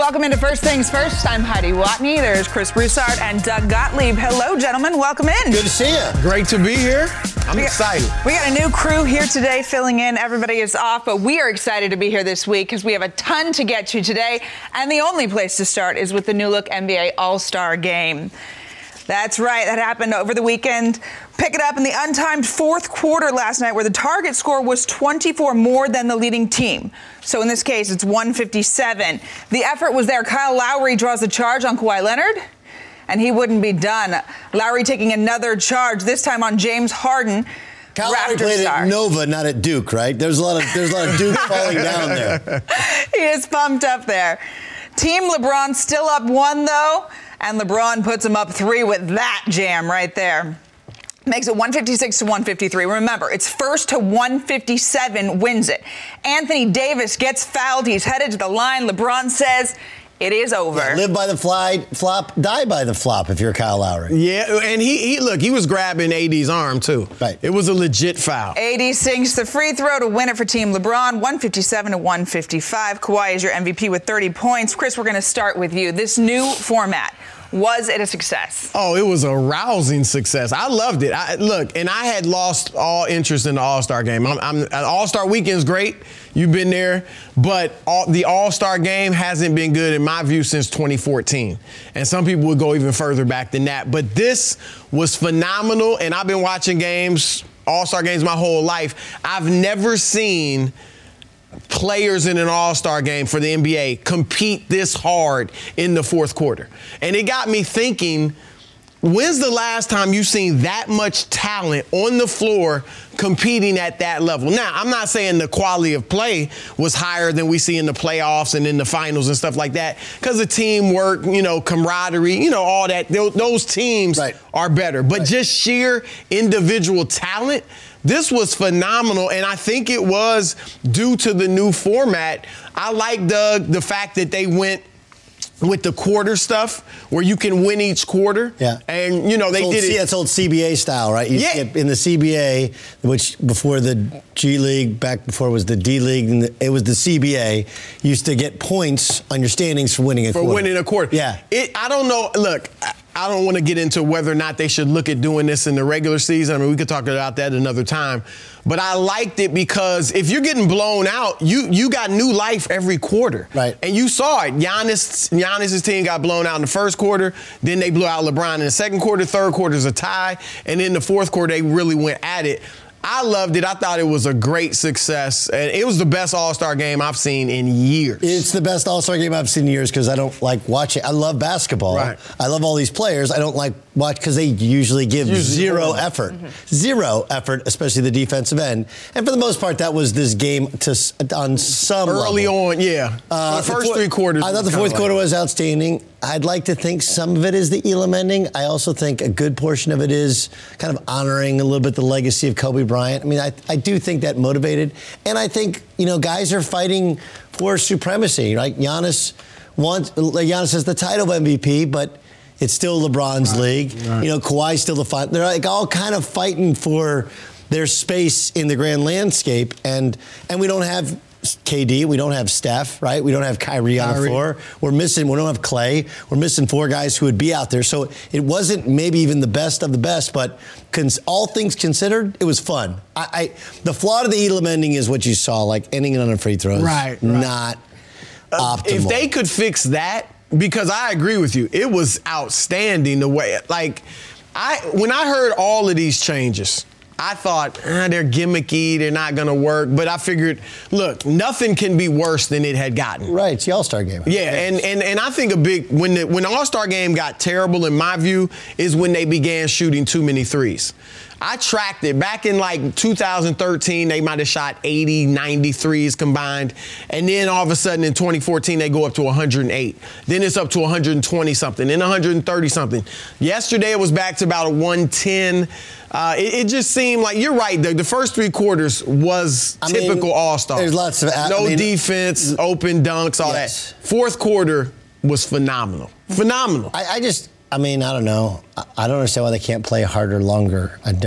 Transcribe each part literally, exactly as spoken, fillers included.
Welcome into First Things First. I'm Heidi Watney. There's Chris Broussard and Doug Gottlieb. Hello, gentlemen. Welcome in. Good to see you. Great to be here. I'm we excited. Got, we got a new crew here today filling in. Everybody is off, but we are excited to be here this week because we have a ton to get to today. And the only place to start is with the new look N B A All-Star Game. That's right. That happened over the weekend. Pick it up in the untimed fourth quarter last night where the target score was twenty-four more than the leading team. So in this case, it's one fifty-seven. The effort was there. Kyle Lowry draws the charge on Kawhi Leonard, and he wouldn't be done. Lowry taking another charge, this time on James Harden. Kyle Lowry played star. at Nova, not at Duke, right? There's a lot of there's a lot of Duke falling down there. He is pumped up there. Team LeBron still up one, though. And LeBron puts him up three with that jam right there. Makes it one fifty-six to one fifty-three. Remember, it's first to one fifty-seven wins it. Anthony Davis gets fouled. He's headed to the line. LeBron says it is over. Yeah, live by the fly, flop, die by the flop if you're Kyle Lowry. Yeah, and he, he look, he was grabbing A D's arm, too. Right. It was a legit foul. A D sinks the free throw to win it for Team LeBron, one fifty-seven to one fifty-five. Kawhi is your M V P with thirty points. Chris, we're going to start with you. This new format. Was it a success? Oh, it was a rousing success. I loved it. I, look, and I had lost all interest in the All-Star game. I'm, I'm, an All-Star weekend's great. You've been there. But all, the All-Star game hasn't been good, in my view, since twenty fourteen. And some people would go even further back than that. But this was phenomenal, and I've been watching games, All-Star games, my whole life. I've never seen players in an all-star game for the N B A compete this hard in the fourth quarter. And it got me thinking, when's the last time you've seen that much talent on the floor competing at that level? Now, I'm not saying the quality of play was higher than we see in the playoffs and in the finals and stuff like that, because the teamwork, you know, camaraderie, you know, all that, those teams right. are better. But right. just sheer individual talent, this was phenomenal, and I think it was due to the new format. I like the the fact that they went with the quarter stuff where you can win each quarter. Yeah. And, you know, they old, did it. That's old C B A style, right? You yeah. In the C B A, which before the G League, back before it was the D League, and the, it was the C B A, you used to get points on your standings for winning a for quarter. For winning a quarter. Yeah. It, I don't know. Look, I, I don't want to get into whether or not they should look at doing this in the regular season. I mean, we could talk about that another time. But I liked it because if you're getting blown out, you you got new life every quarter. Right. And you saw it. Giannis, Giannis's team got blown out in the first quarter. Then they blew out LeBron in the second quarter. Third quarter is a tie. And in the fourth quarter, they really went at it. I loved it. I thought it was a great success. And it was the best All-Star game I've seen in years. It's the best All-Star game I've seen in years because I don't like watching. I love basketball. Right. I love all these players. I don't like watch because they usually give usually zero horrible. effort. Mm-hmm. Zero effort, especially the defensive end. And for the most part, that was this game to on some Early level. on, yeah. Uh, the first the four, three quarters. I thought the fourth quarter was outstanding. I'd like to think some of it is the Elam ending. I also think a good portion of it is kind of honoring a little bit the legacy of Kobe Bryant. I mean, I, I do think that motivated. And I think, you know, guys are fighting for supremacy, right? Giannis wants, Giannis is the title M V P, but it's still LeBron's right. league. Right. You know, Kawhi's still the fight. They're like all kind of fighting for their space in the grand landscape. And and we don't have K D, we don't have Steph, right? We don't have Kyrie, Kyrie on the floor. We're missing, we don't have Clay. We're missing four guys who would be out there. So it wasn't maybe even the best of the best, but cons- all things considered, it was fun. I, I the flaw to the Elam ending is what you saw, like ending it on a free throws. Right, right. Not uh, optimal. If they could fix that, because I agree with you, it was outstanding the way, like, I when I heard all of these changes, I thought, ah, they're gimmicky, they're not going to work. But I figured, look, nothing can be worse than it had gotten. Right, it's the All-Star game. Yeah, and, and, and I think a big, when the, when the All-Star game got terrible, in my view, is when they began shooting too many threes. I tracked it. Back in like two thousand thirteen, they might have shot eighty, ninety threes combined. And then all of a sudden in twenty fourteen, they go up to one hundred eight. Then it's up to one hundred twenty something, then one hundred thirty something. Yesterday it was back to about a one ten. Uh, it, it just seemed like, you're right, the, the first three quarters was I typical mean, All-Star. There's lots of... I No mean, defense, open dunks, all yes. that. Fourth quarter was phenomenal. Phenomenal. I, I just, I mean, I don't know. I, I don't understand why they can't play harder, longer. I don't.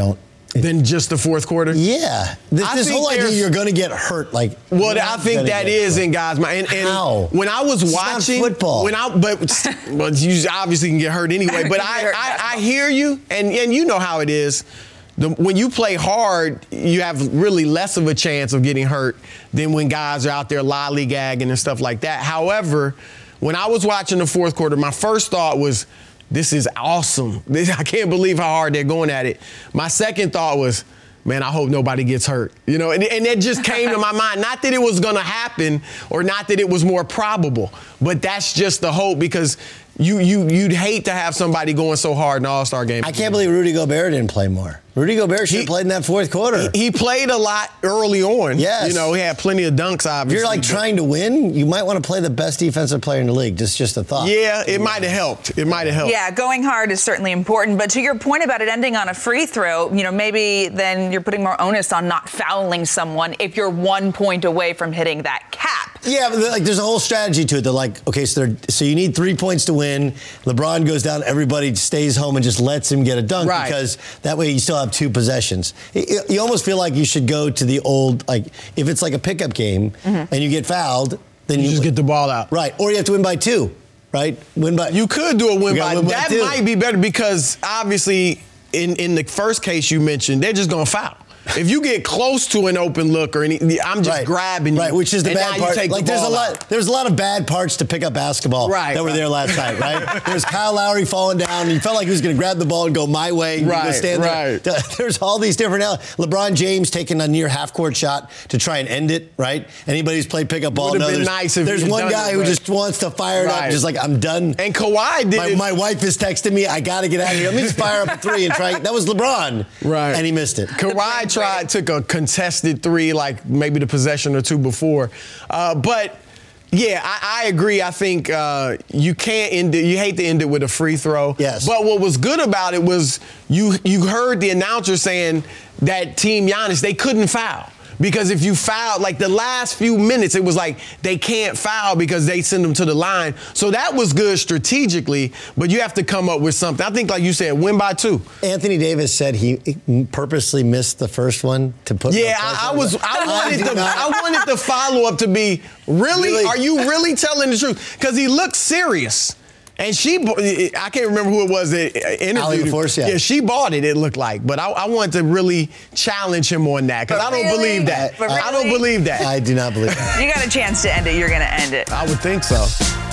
than just the fourth quarter? Yeah. This, I this think whole idea there's- you're going to get hurt. Like, Well, you're I not think gonna that get is hurt. in God's mind. And, and How? when I was It's not watching football. when I but but you obviously can get hurt anyway. But I, hurt I, I hear you, and and you know how it is. The, when you play hard, you have really less of a chance of getting hurt than when guys are out there lollygagging and stuff like that. However, when I was watching the fourth quarter, my first thought was, this is awesome. This, I can't believe how hard they're going at it. My second thought was, man, I hope nobody gets hurt. You know, and, and it just came to my mind. Not that it was going to happen or not that it was more probable, but that's just the hope because you, you, you'd hate to have somebody going so hard in an All-Star game. I can't believe Rudy Gobert didn't play more. Rudy Gobert should have played in that fourth quarter. He, he played a lot early on. Yes. You know, he had plenty of dunks, obviously. If you're like but- trying to win, you might want to play the best defensive player in the league. Just, just a thought. Yeah, it might have helped. It might have helped. Yeah, going hard is certainly important. But to your point about it ending on a free throw, you know, maybe then you're putting more onus on not fouling someone if you're one point away from hitting that cap. Yeah, but like there's a whole strategy to it. They're like, okay, so they're, so you need three points to win. LeBron goes down, everybody stays home and just lets him get a dunk Right. because that way you still have two possessions. You you almost feel like you should go to the old, like if it's like a pickup game Mm-hmm. and you get fouled, then You you, just get the ball out. right, or you have to win by two, right? Win by You could do a win You by. gotta win by That two. might be better because obviously in, in the first case you mentioned, they're just going to foul. If you get close to an open look or any, I'm just right. grabbing you. Right, which is the and bad now you part. take Like the there's a ball lot, out. there's a lot of bad parts to pick up basketball Right, that were right. there last night, right? There was Kyle Lowry falling down, and you felt like he was going to grab the ball and go my way. And you go Right, stand right. there. There's all these different. LeBron James taking a near half court shot to try and end it, right? Anybody who's played pickup ball Would've knows been there's, nice if there's he'd one done guy it, who right. just wants to fire it up, Right. just like I'm done. And Kawhi did my, it. my wife is texting me. I got to get out of here. Let me just fire up a three and try. That was LeBron, Right. And he missed it. Kawhi tried, took a contested three, like maybe the possession or two before. Uh, but, yeah, I, I agree. I think uh, you can't end it. You hate to end it with a free throw. Yes. But what was good about it was you you heard the announcer saying that Team Giannis, they couldn't foul. Because if you foul, like the last few minutes, it was like they can't foul because they send them to the line. So that was good strategically, but you have to come up with something. I think, like you said, win by two. Anthony Davis said he purposely missed the first one to put. Yeah, more I, I pressure. was. I wanted did the. not. I wanted the follow up to be really, Really? Are you really telling the truth? Because he looked serious, and she. I can't remember who it was that interviewed Ali him. LaForce, yeah. yeah, she bought it. It looked like, but I, I wanted to really challenge him on that because But I don't really? believe that. But I don't really? believe that. I do not believe that. You got a chance to end it, you're going to end it. I would think so.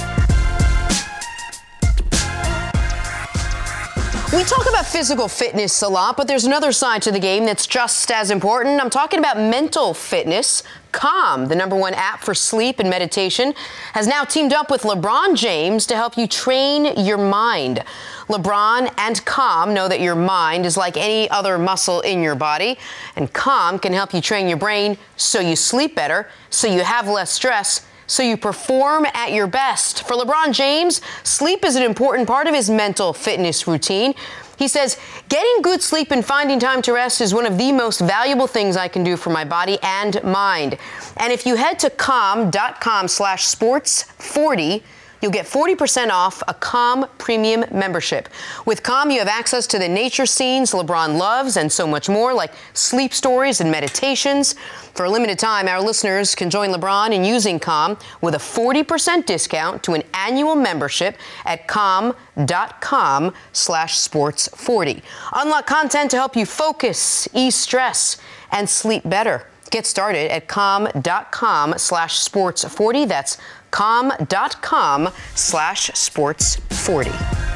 We talk about physical fitness a lot, but there's another side to the game that's just as important. I'm talking about mental fitness. Calm, the number one app for sleep and meditation, has now teamed up with LeBron James to help you train your mind. LeBron and Calm know that your mind is like any other muscle in your body, and Calm can help you train your brain so you sleep better, so you have less stress, so you perform at your best. For LeBron James, sleep is an important part of his mental fitness routine. He says, getting good sleep and finding time to rest is one of the most valuable things I can do for my body and mind. And if you head to calm.com slash sports 40, you'll get forty percent off a Calm Premium membership. With Calm, you have access to the nature scenes LeBron loves and so much more, like sleep stories and meditations. For a limited time, our listeners can join LeBron in using Calm with a forty percent discount to an annual membership at calm.com slash sports 40. Unlock content to help you focus, ease stress, and sleep better. Get started at calm.com slash sports 40. That's calm.com slash sports 40.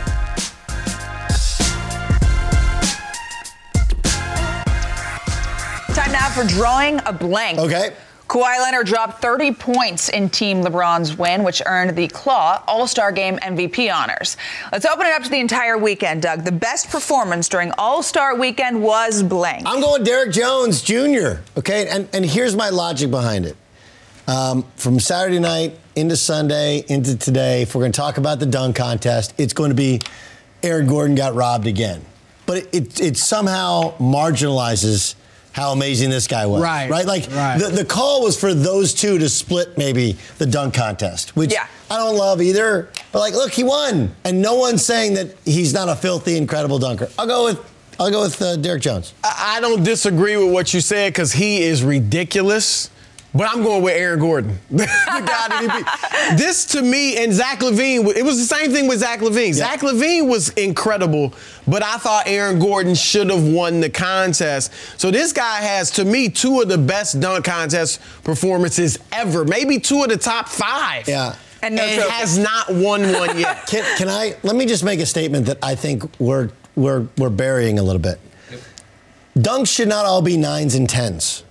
Time now for drawing a blank. Okay. Kawhi Leonard dropped thirty points in Team LeBron's win, which earned the Claw All-Star Game M V P honors. Let's open it up to the entire weekend, Doug. The best performance during All-Star weekend was blank. I'm going Derek Jones Junior Okay, and and here's my logic behind it. Um, from Saturday night into Sunday into today, if we're going to talk about the dunk contest, it's going to be Aaron Gordon got robbed again. But it, it, it somehow marginalizes how amazing this guy was. Right. Right? Like, Right. The, the call was for those two to split maybe the dunk contest, which Yeah. I don't love either. But, like, look, he won. And no one's saying that he's not a filthy, incredible dunker. I'll go with I'll go with uh, Derrick Jones. I, I don't disagree with what you said because he is ridiculous. But I'm going with Aaron Gordon. the guy that he beat. This, to me, and Zach LaVine, it was the same thing with Zach LaVine. Yeah. Zach LaVine was incredible, but I thought Aaron Gordon should have won the contest. So this guy has, to me, two of the best dunk contest performances ever. Maybe two of the top five. Yeah. And, no and has not won one yet. Can, can I, let me just make a statement that I think we're, we're, we're burying a little bit. Dunks should not all be nines and tens.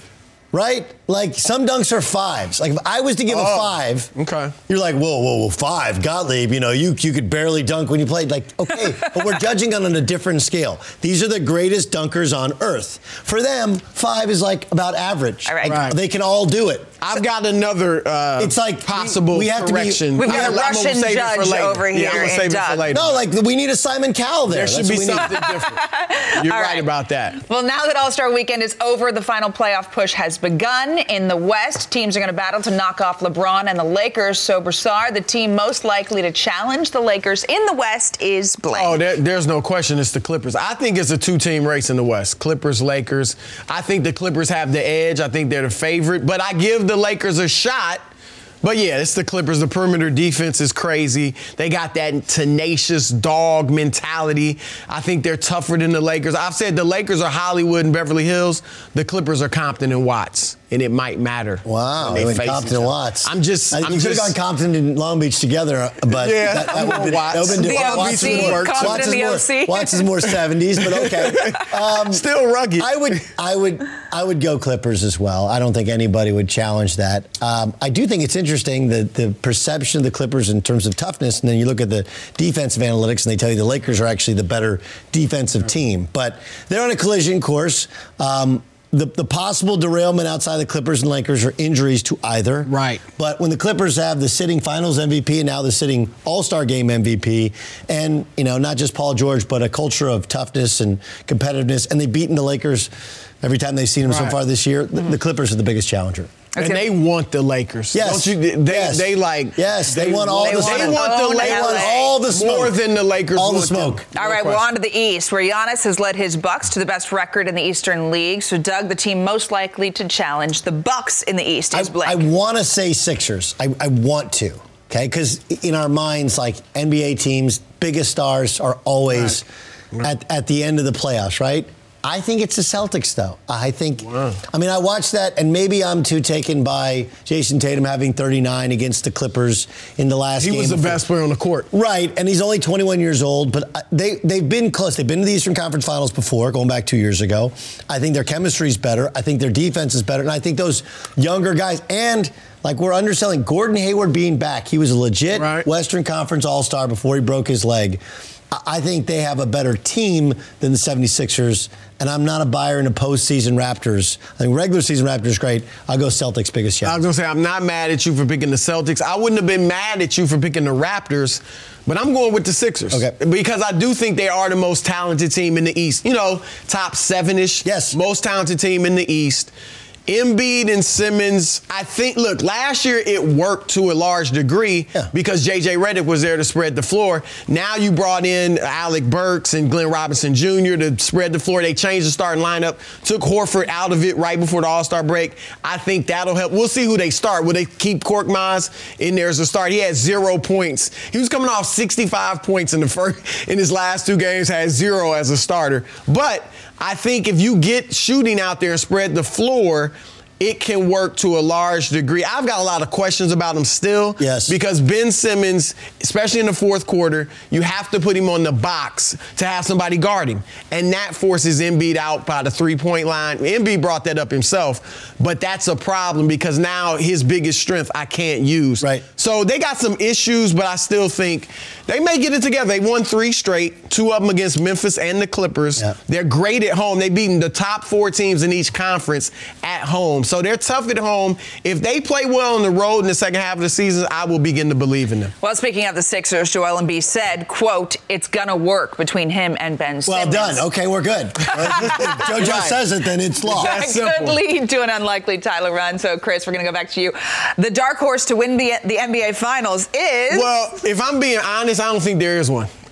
Right? Like, some dunks are fives. Like, if I was to give oh, a five, okay. You're like, whoa, whoa, whoa, five. Gottlieb, you know, you you could barely dunk when you played. Like, okay, but we're judging on a different scale. These are the greatest dunkers on earth. For them, five is like about average. All right. Like, right. They can all do it. I've got another uh, it's like possible we, we have correction. To be, We've got a Russian judge over here yeah, I'm gonna in save it Doug. for later. No, like, we need a Simon Cowell there. There should That's be what we something need. different. You're All right. right. about that. Well, now that All-Star Weekend is over, the final playoff push has begun. In the West, teams are going to battle to knock off LeBron and the Lakers. So, Broussard, the team most likely to challenge the Lakers in the West is blank. Oh, there, there's no question it's the Clippers. I think it's a two-team race in the West. Clippers, Lakers. I think the Clippers have the edge. I think they're the favorite. But I give the Lakers a shot. But, yeah, it's the Clippers. The perimeter defense is crazy. They got that tenacious dog mentality. I think they're tougher than the Lakers. I've said the Lakers are Hollywood and Beverly Hills. The Clippers are Compton and Watts. And it might matter. Wow, when they they went Compton and Watts. I'm just, I, I'm you could have just. gone Compton and Long Beach together, but Yeah, that, that I'm would going have Watts. been The Watts O C, is more, Compton Watts is the more, O C. Watts is more seventies, but okay. Um, Still rugged. I would, I would, I would go Clippers as well. I don't think anybody would challenge that. Um, I do think it's interesting that the perception of the Clippers in terms of toughness, and then you look at the defensive analytics, and they tell you the Lakers are actually the better defensive team. But they're on a collision course. Um, The, the possible derailment outside the Clippers and Lakers are injuries to either. Right. But when the Clippers have the sitting Finals M V P and now the sitting All-Star Game M V P, and you know not just Paul George, but a culture of toughness and competitiveness, and they've beaten the Lakers every time they've seen them Right. so far this year, the, the Clippers are the biggest challenger. And they want the Lakers. Yes. Don't you? They, Yes. they like. Yes, they want all They the want smoke. They want the own Lakers. They want L A. all the smoke. More than the Lakers All the want them. smoke. All right, we're on to the East, where Giannis has led his Bucks to the best record in the Eastern League. So, Doug, the team most likely to challenge the Bucks in the East is I, blank. I want to say Sixers. I, I want to, okay? Because in our minds, like N B A teams, biggest stars are always Right. at, at the end of the playoffs, right? I think it's the Celtics, though. I think, Wow. I mean, I watched that, and maybe I'm too taken by Jason Tatum having thirty-nine against the Clippers in the last He game. was the before. best player on the court. Right, and he's only twenty-one years old, but they, they've been close. They've been to the Eastern Conference Finals before, going back two years ago. I think their chemistry is better. I think their defense is better. And I think those younger guys, and like we're underselling, Gordon Hayward being back, he was a legit Right. Western Conference All-Star before he broke his leg. I think they have a better team than the seventy-sixers, and I'm not a buyer in the postseason Raptors. I think regular season Raptors great. I'll go Celtics biggest I challenge. was going to say, I'm not mad at you for picking the Celtics. I wouldn't have been mad at you for picking the Raptors, but I'm going with the Sixers. Okay. Because I do think they are the most talented team in the East. You know, top seven-ish. Yes. Most talented team in the East. Embiid and Simmons, I think, look, last year it worked to a large degree Yeah. because J J Redick was there to spread the floor. Now you brought in Alec Burks and Glenn Robinson Junior to spread the floor. They changed the starting lineup, took Horford out of it right before the All-Star break. I think that'll help. We'll see who they start. Will they keep Korkmaz in there as a start? He had zero points. He was coming off sixty-five points in the first, in his last two games, had zero as a starter. But I think if you get shooting out there and spread the floor, it can work to a large degree. I've got a lot of questions about him still. Yes. Because Ben Simmons, especially in the fourth quarter, you have to put him on the box to have somebody guard him. And that forces Embiid out by the three-point line. Embiid brought that up himself. But that's a problem because now his biggest strength I can't use. Right. So they got some issues, but I still think they may get it together. They won three straight, two of them against Memphis and the Clippers. Yeah. They're great at home. They've beaten the top four teams in each conference at home. So they're tough at home. If they play well on the road in the second half of the season, I will begin to believe in them. Well, speaking of the Sixers, Joel Embiid said, quote, it's going to work between him and Ben Simmons. Well done. Okay, we're good. If JoJo Right. says it, then it's law. Exactly. That simple. could lead to an unlikely title run. So, Chris, we're going to go back to you. The dark horse to win the, the N B A Finals is... Well, if I'm being honest, I don't think there is one.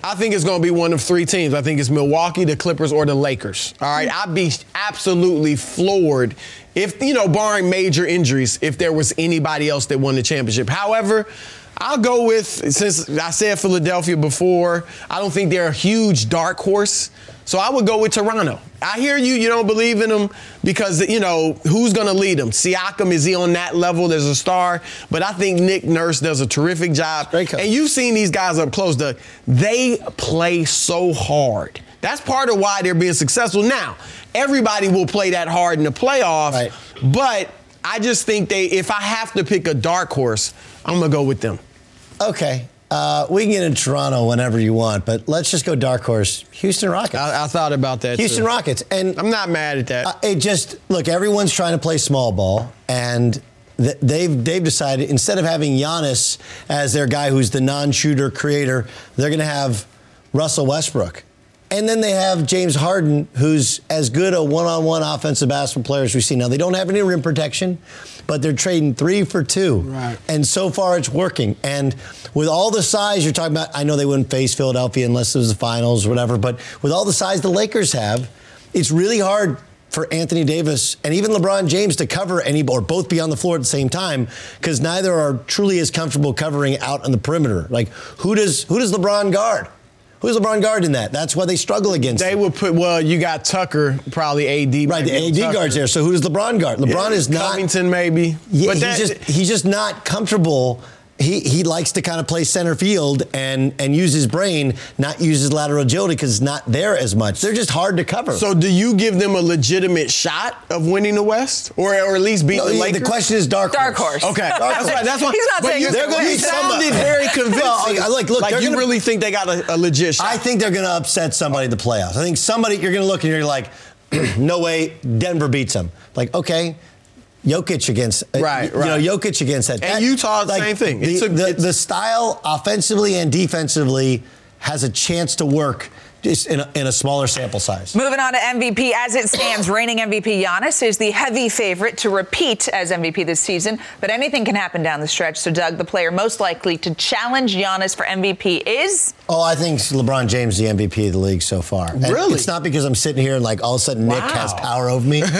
I think it's going to be one of three teams. I think it's Milwaukee, the Clippers, or the Lakers. All right, I'd be absolutely floored if, you know, barring major injuries, if there was anybody else that won the championship. However, I'll go with, since I said Philadelphia before, I don't think they're a huge dark horse, so I would go with Toronto. I hear you, you don't believe in them because, you know, who's going to lead them? Siakam, is he on that level as a star? But I think Nick Nurse does a terrific job. Great coach. And you've seen these guys up close, Doug. They play so hard. That's part of why they're being successful. Now, everybody will play that hard in the playoffs, right. But I just think they, if I have to pick a dark horse, I'm going to go with them. Okay. Uh, we can get in Toronto whenever you want, but let's just go dark horse. Houston Rockets. I, I thought about that, Houston too. Rockets. And I'm not mad at that. Uh, it just, look, everyone's trying to play small ball, and th- they've they've decided instead of having Giannis as their guy who's the non-shooter creator, they're going to have Russell Westbrook. And then they have James Harden, who's as good a one-on-one offensive basketball player as we've seen. Now, they don't have any rim protection, but they're trading three for two. Right. And so far, it's working. And with all the size you're talking about, I know they wouldn't face Philadelphia unless it was the finals or whatever, but with all the size the Lakers have, it's really hard for Anthony Davis and even LeBron James to cover any or both be on the floor at the same time, because neither are truly as comfortable covering out on the perimeter. Like, who does who does LeBron guard? Who's LeBron guard in that? That's why they struggle against They him. would put, well, you got Tucker, probably A D. Right, the A D Tucker. guard's there. So who does LeBron guard? LeBron Yeah, is not. Covington, maybe. Yeah, but he's that, just he's just not comfortable. He he likes to kind of play center field and and use his brain, not use his lateral agility because it's not there as much. They're just hard to cover. So do you give them a legitimate shot of winning the West, or or at least beat no, the the, Lakers? the question is dark Dark horse. horse. Okay, Dark that's horse. right. That's why. He's not but saying you, it's They're gonna you be sounded somebody. very convincing. Well, I- like, look, like they're you gonna- really think they got a, a legit shot. I think they're going to upset somebody in the playoffs. I think somebody you're going to look and you're like, no way, Denver beats them. Like, okay. Jokic against, Right, you right. know, Jokic against that. And that, Utah, the same thing. The, It's a- the, it's- the style, offensively and defensively, has a chance to work just in a, in a smaller sample size. Moving on to M V P. As it stands, reigning M V P Giannis is the heavy favorite to repeat as M V P this season, but anything can happen down the stretch. So, Doug, the player most likely to challenge Giannis for M V P is? Oh, I think LeBron James is the M V P of the league so far. And Really? it's not because I'm sitting here and like all of a sudden Nick Wow. has power over me.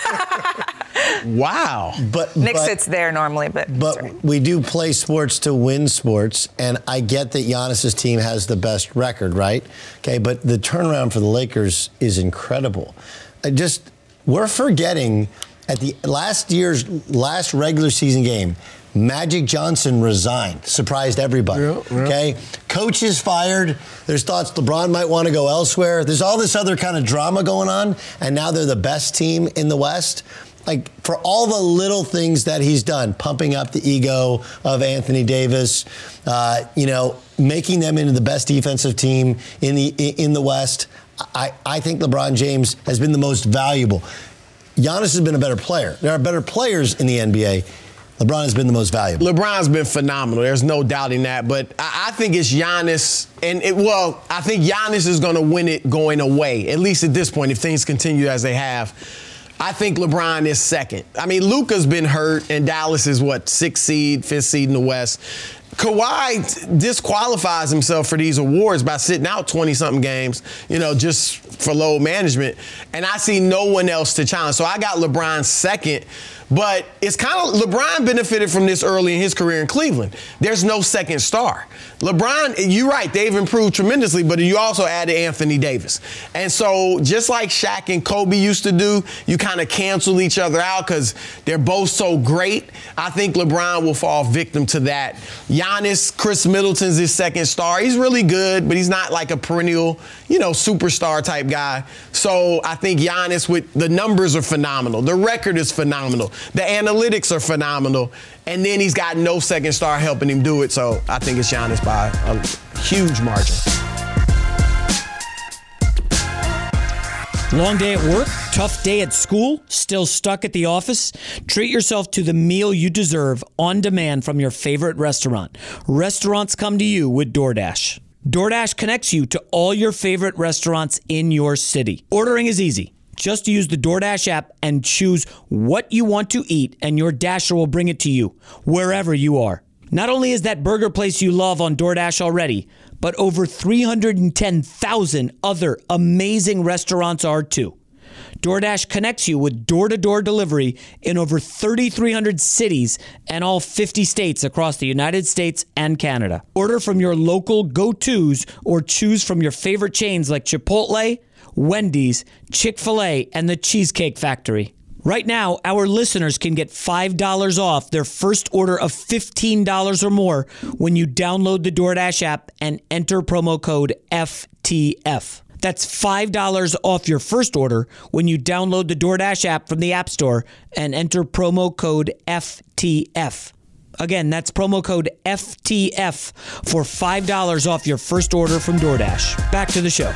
Wow. But Nick but, sits there normally, but. But sorry. we do play sports to win sports, and I get that Giannis's team has the best record, right? Okay, but the turnaround for the Lakers is incredible. I just we're forgetting at the last year's last regular season game, Magic Johnson resigned, surprised everybody. Yeah, yeah. Okay, coach is fired. There's thoughts LeBron might want to go elsewhere. There's all this other kind of drama going on, and now they're the best team in the West. Like, for all the little things that he's done, pumping up the ego of Anthony Davis, uh, you know, making them into the best defensive team in the in the West, I, I think LeBron James has been the most valuable. Giannis has been a better player. There are better players in the N B A. LeBron has been the most valuable. LeBron's been phenomenal. There's no doubting that. But I, I think it's Giannis. And, it, well, I think Giannis is going to win it going away, at least at this point, if things continue as they have. I think LeBron is second. I mean, Luka's been hurt, and Dallas is, what, sixth seed, fifth seed in the West. Kawhi disqualifies himself for these awards by sitting out twenty-something games, you know, just for load management. And I see no one else to challenge. So I got LeBron second. But it's kind of, LeBron benefited from this early in his career in Cleveland. There's no second star. LeBron, you're right, they've improved tremendously, but you also added Anthony Davis. And so just like Shaq and Kobe used to do, you kind of cancel each other out because they're both so great. I think LeBron will fall victim to that. Giannis, Chris Middleton's his second star. He's really good, but he's not like a perennial, you know, superstar type guy. So I think Giannis, with the numbers are phenomenal. The record is phenomenal. The analytics are phenomenal. And then he's got no second star helping him do it. So I think it's Giannis by a huge margin. Long day at work, tough day at school, still stuck at the office? Treat yourself to the meal you deserve on demand from your favorite restaurant. Restaurants come to you with DoorDash. DoorDash connects you to all your favorite restaurants in your city. Ordering is easy. Just use the DoorDash app and choose what you want to eat, and your Dasher will bring it to you, wherever you are. Not only is that burger place you love on DoorDash already, but over three hundred ten thousand other amazing restaurants are too. DoorDash connects you with door-to-door delivery in over three thousand three hundred cities and all fifty states across the United States and Canada. Order from your local go-tos or choose from your favorite chains like Chipotle, Wendy's, Chick-fil-A, and the Cheesecake Factory. Right now, our listeners can get five dollars off their first order of fifteen dollars or more when you download the DoorDash app and enter promo code F T F. That's five dollars off your first order when you download the DoorDash app from the App Store and enter promo code F T F. Again, that's promo code F T F for five dollars off your first order from DoorDash. Back to the show.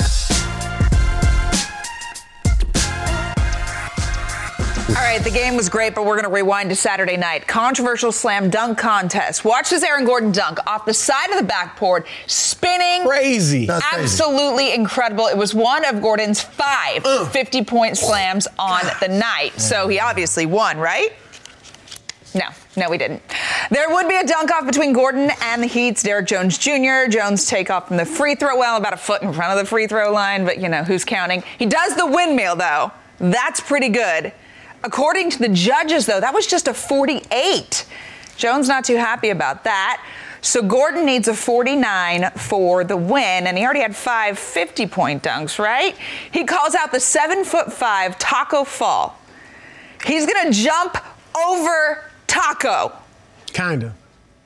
All right, the game was great, but we're going to rewind to Saturday night. Controversial slam dunk contest. Watch this Aaron Gordon dunk off the side of the backboard, spinning. Crazy. That's crazy. Absolutely incredible. It was one of Gordon's five Ugh. fifty-point slams on the night. So he obviously won, right? No, no, we didn't. There would be a dunk-off between Gordon and the Heat's Derrick Jones Junior Jones take off from the free throw, well, about a foot in front of the free throw line, but, you know, who's counting? He does the windmill, though. That's pretty good. According to the judges, though, that was just a forty-eight. Jones not too happy about that. So Gordon needs a forty-nine for the win, and he already had five fifty-point dunks, right? He calls out the seven foot five Taco Fall. He's going to jump over Taco. Kind of.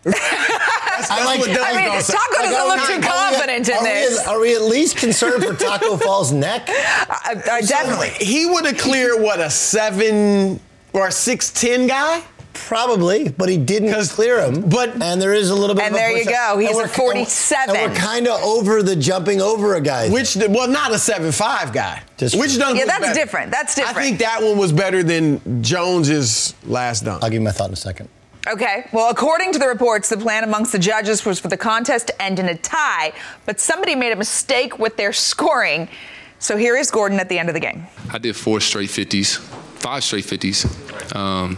I like. I mean, Taco doesn't look too confident in this. Are we at least concerned for Taco Fall's neck? Uh, uh, definitely. He would have cleared, what, a seven or a six ten guy? Probably, but he didn't clear him. But and there is a little bit. And of a there you push-up. go. He's And a we're- forty-seven. And we're kind of over the jumping over a guy. Which, well, not a seven five guy. Just- Which dunk Yeah, was that's better? different. That's different. I think that one was better than Jones's last dunk. I'll give you my thought in a second. Okay, well, according to the reports, the plan amongst the judges was for the contest to end in a tie, but somebody made a mistake with their scoring. So here is Gordon at the end of the game. I did four straight fifties, five straight fifties. Um,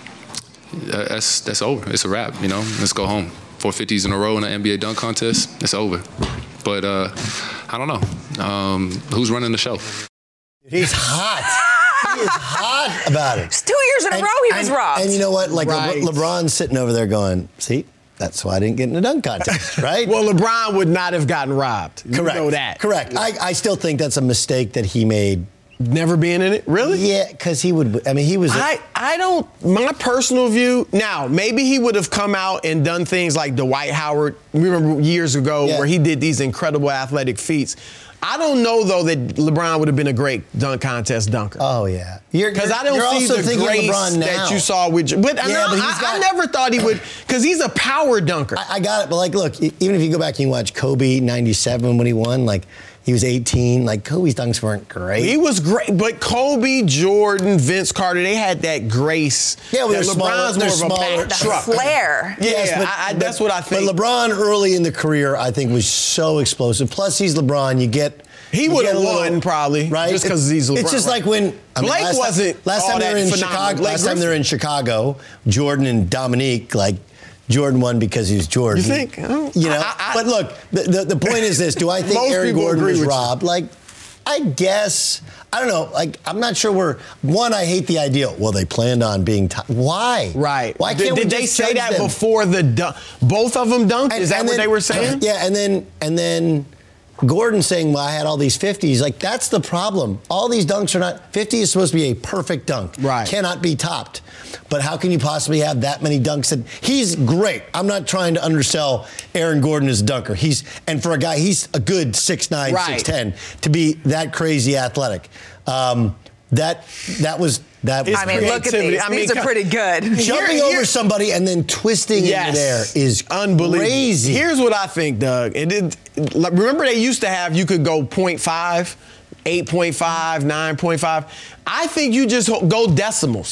that's that's over. It's a wrap, you know. Let's go home. Four fifties in a row in an N B A dunk contest. It's over. But uh, I don't know. Um, who's running the show? He's hot. He is hot about it. It's two years in a row he was and, robbed. And you know what? Like Right. Le- LeBron's sitting over there going, see, that's why I didn't get in the dunk contest, right? Well, LeBron would not have gotten robbed. You Correct. know that. Correct. I, I still think that's a mistake that he made. Never being in it? Really? Yeah, because he would, I mean, he was. a- I, I don't, my personal view, now, maybe he would have come out and done things like Dwight Howard, remember years ago, Yeah. where he did these incredible athletic feats. I don't know, though, that LeBron would have been a great dunk contest dunker. Oh, yeah. You're- Because I you're don't see also the thinking grace LeBron now. that you saw with, but, I, Yeah, know, but he's I, I got- never thought he would, because he's a power dunker. I, I got it, but like, look, e- even if you go back and you watch Kobe ninety-seven when he won, like, he was eighteen. Like, Kobe's dunks weren't great. He was great, but Kobe, Jordan, Vince Carter, they had that grace. Yeah, well, that they're smaller- LeBron's they're more of a smaller. back the truck. flair. Yeah, Yes, but- I, I, but- that's what I think. But LeBron early in the career, I think, was so explosive. Plus, he's LeBron. You get He you would get have a little- won probably, right? just 'cause It- he's LeBron, It's just right. like when I mean, Blake last wasn't Time, last all time they that were in phenomenal. Chicago. Blake Last time they were in Chicago, Jordan and Dominique, like. Jordan won because he was Jordan. You think? I don't- You know, I- I- but look, the, the, the point is this: do I think Most Aaron people Gordon agree was with you. robbed? Like, I guess I don't know. Like, I'm not sure. We're one. I hate the idea. Well, they planned on being. T- Why? Right. Why Did, can't we did they just say judge that them? before the dunk? Both of them dunked? And- Is that and what then- they were saying? Yeah, and then and then Gordon saying, "Well, I had all these fifties." Like, that's the problem. All these dunks are not. fifty is supposed to be a perfect dunk. Right. Cannot be topped. But how can you possibly have that many dunks? And he's great. I'm not trying to undersell Aaron Gordon as a dunker. He's and for a guy, he's a good six nine, Right. six ten to be that crazy athletic. Um, that that was that. It's I mean, look at creativity. these. I mean, These are come- pretty good. Jumping Here- over here- somebody and then twisting Yes. into there is unbelievable. crazy. Here's what I think, Doug. It did, remember they used to have you could go point five, eight point five, nine point five. I think you just ho- go decimals.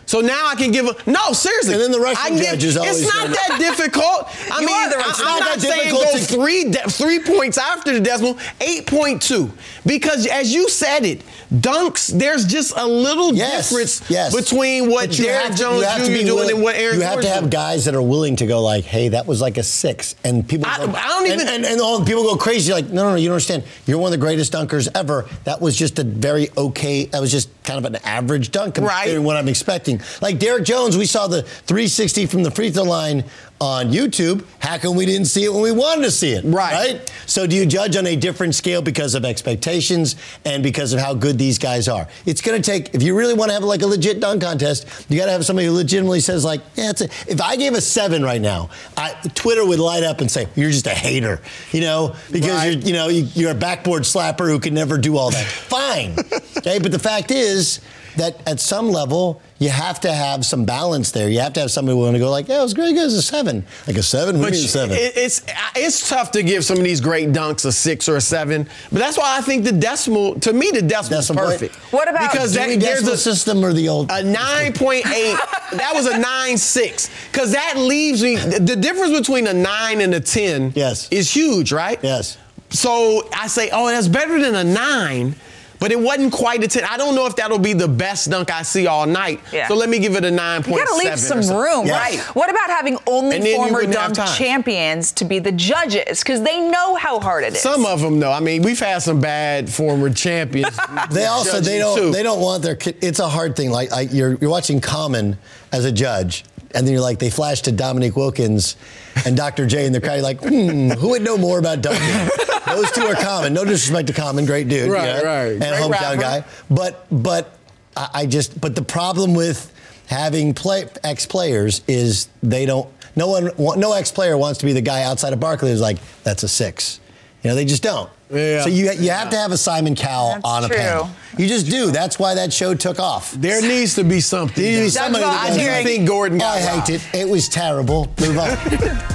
So now I can give a no, seriously. And then the Russian I judge give, is always It's not that difficult. I You mean, are the I, Russian I'm judge. not It's not saying that go difficult to- three de- three points after the decimal, eight point two, because as you said it, dunks. There's just a little Yes, difference yes. between what But you Derrick have to- Jones you have to Junior be doing willing- and what Aaron You have Gordon's to have doing. guys that are willing to go like, hey, that was like a six. And people I- go, I don't even- and, and, and all, people go crazy like, no, no, no, you don't understand. You're one of the greatest dunkers ever. That was just a very okay, that was just kind of an average dunk compared Right. to what I'm expecting. Like Derrick Jones, we saw the three sixty from the free throw line on YouTube. How come we didn't see it when we wanted to see it? Right. Right? So do you judge on a different scale because of expectations and because of how good these guys are? It's going to take, if you really want to have like a legit dunk contest, you got to have somebody who legitimately says like, yeah, it's a, if I gave a seven right now, I, Twitter would light up and say, you're just a hater, you know, because Right. you're, you know, you, you're a backboard slapper who can never do all that. Fine. Okay. But the fact is that at some level, you have to have some balance there. You have to have somebody willing to go like, yeah, it was really good as a seven. Like a seven, we But need a you- seven. it- it's it's tough to give some of these great dunks a six or a seven. But that's why I think the decimal, to me, the decimal is Decimal point? perfect. What about because Do that, we there's decimal a, system or the old? a nine point eight. That was a nine six. Because that leaves me, the difference between a nine and a ten Yes. is huge, right? Yes. So I say, oh, that's better than a nine. But it wasn't quite a ten. I don't know if that'll be the best dunk I see all night. Yeah. So let me give it a nine point You seven. got to leave some room, Yes. right? What about having only And then you former wouldn't have dunk time. champions to be the judges? Because they know how hard it is. Some of them, though. I mean, we've had some bad former champions. They also they judging, don't too. they don't want their kid. It's a hard thing. Like I, you're you're watching Common as a judge, and then you're like they flash to Dominique Wilkins and Doctor J in the crowd. You're like, hmm, who would know more about dunking? Those two are Common. No disrespect to Common, great dude, Right, you know, right. and Great hometown rapper. guy. But but I, I just but the problem with having play, ex-players is they don't. No one, no ex-player wants to be the guy outside of Barkley who's like, that's a six. You know, they just don't. Yeah. So you you have to have a Simon Cowell That's on a true. panel. You just do. That's why that show took off. There needs to be something. There needs to be done. somebody Doug that Vaughn goes here. I like, think Gordon got I robbed. hate it. It was terrible. Move on.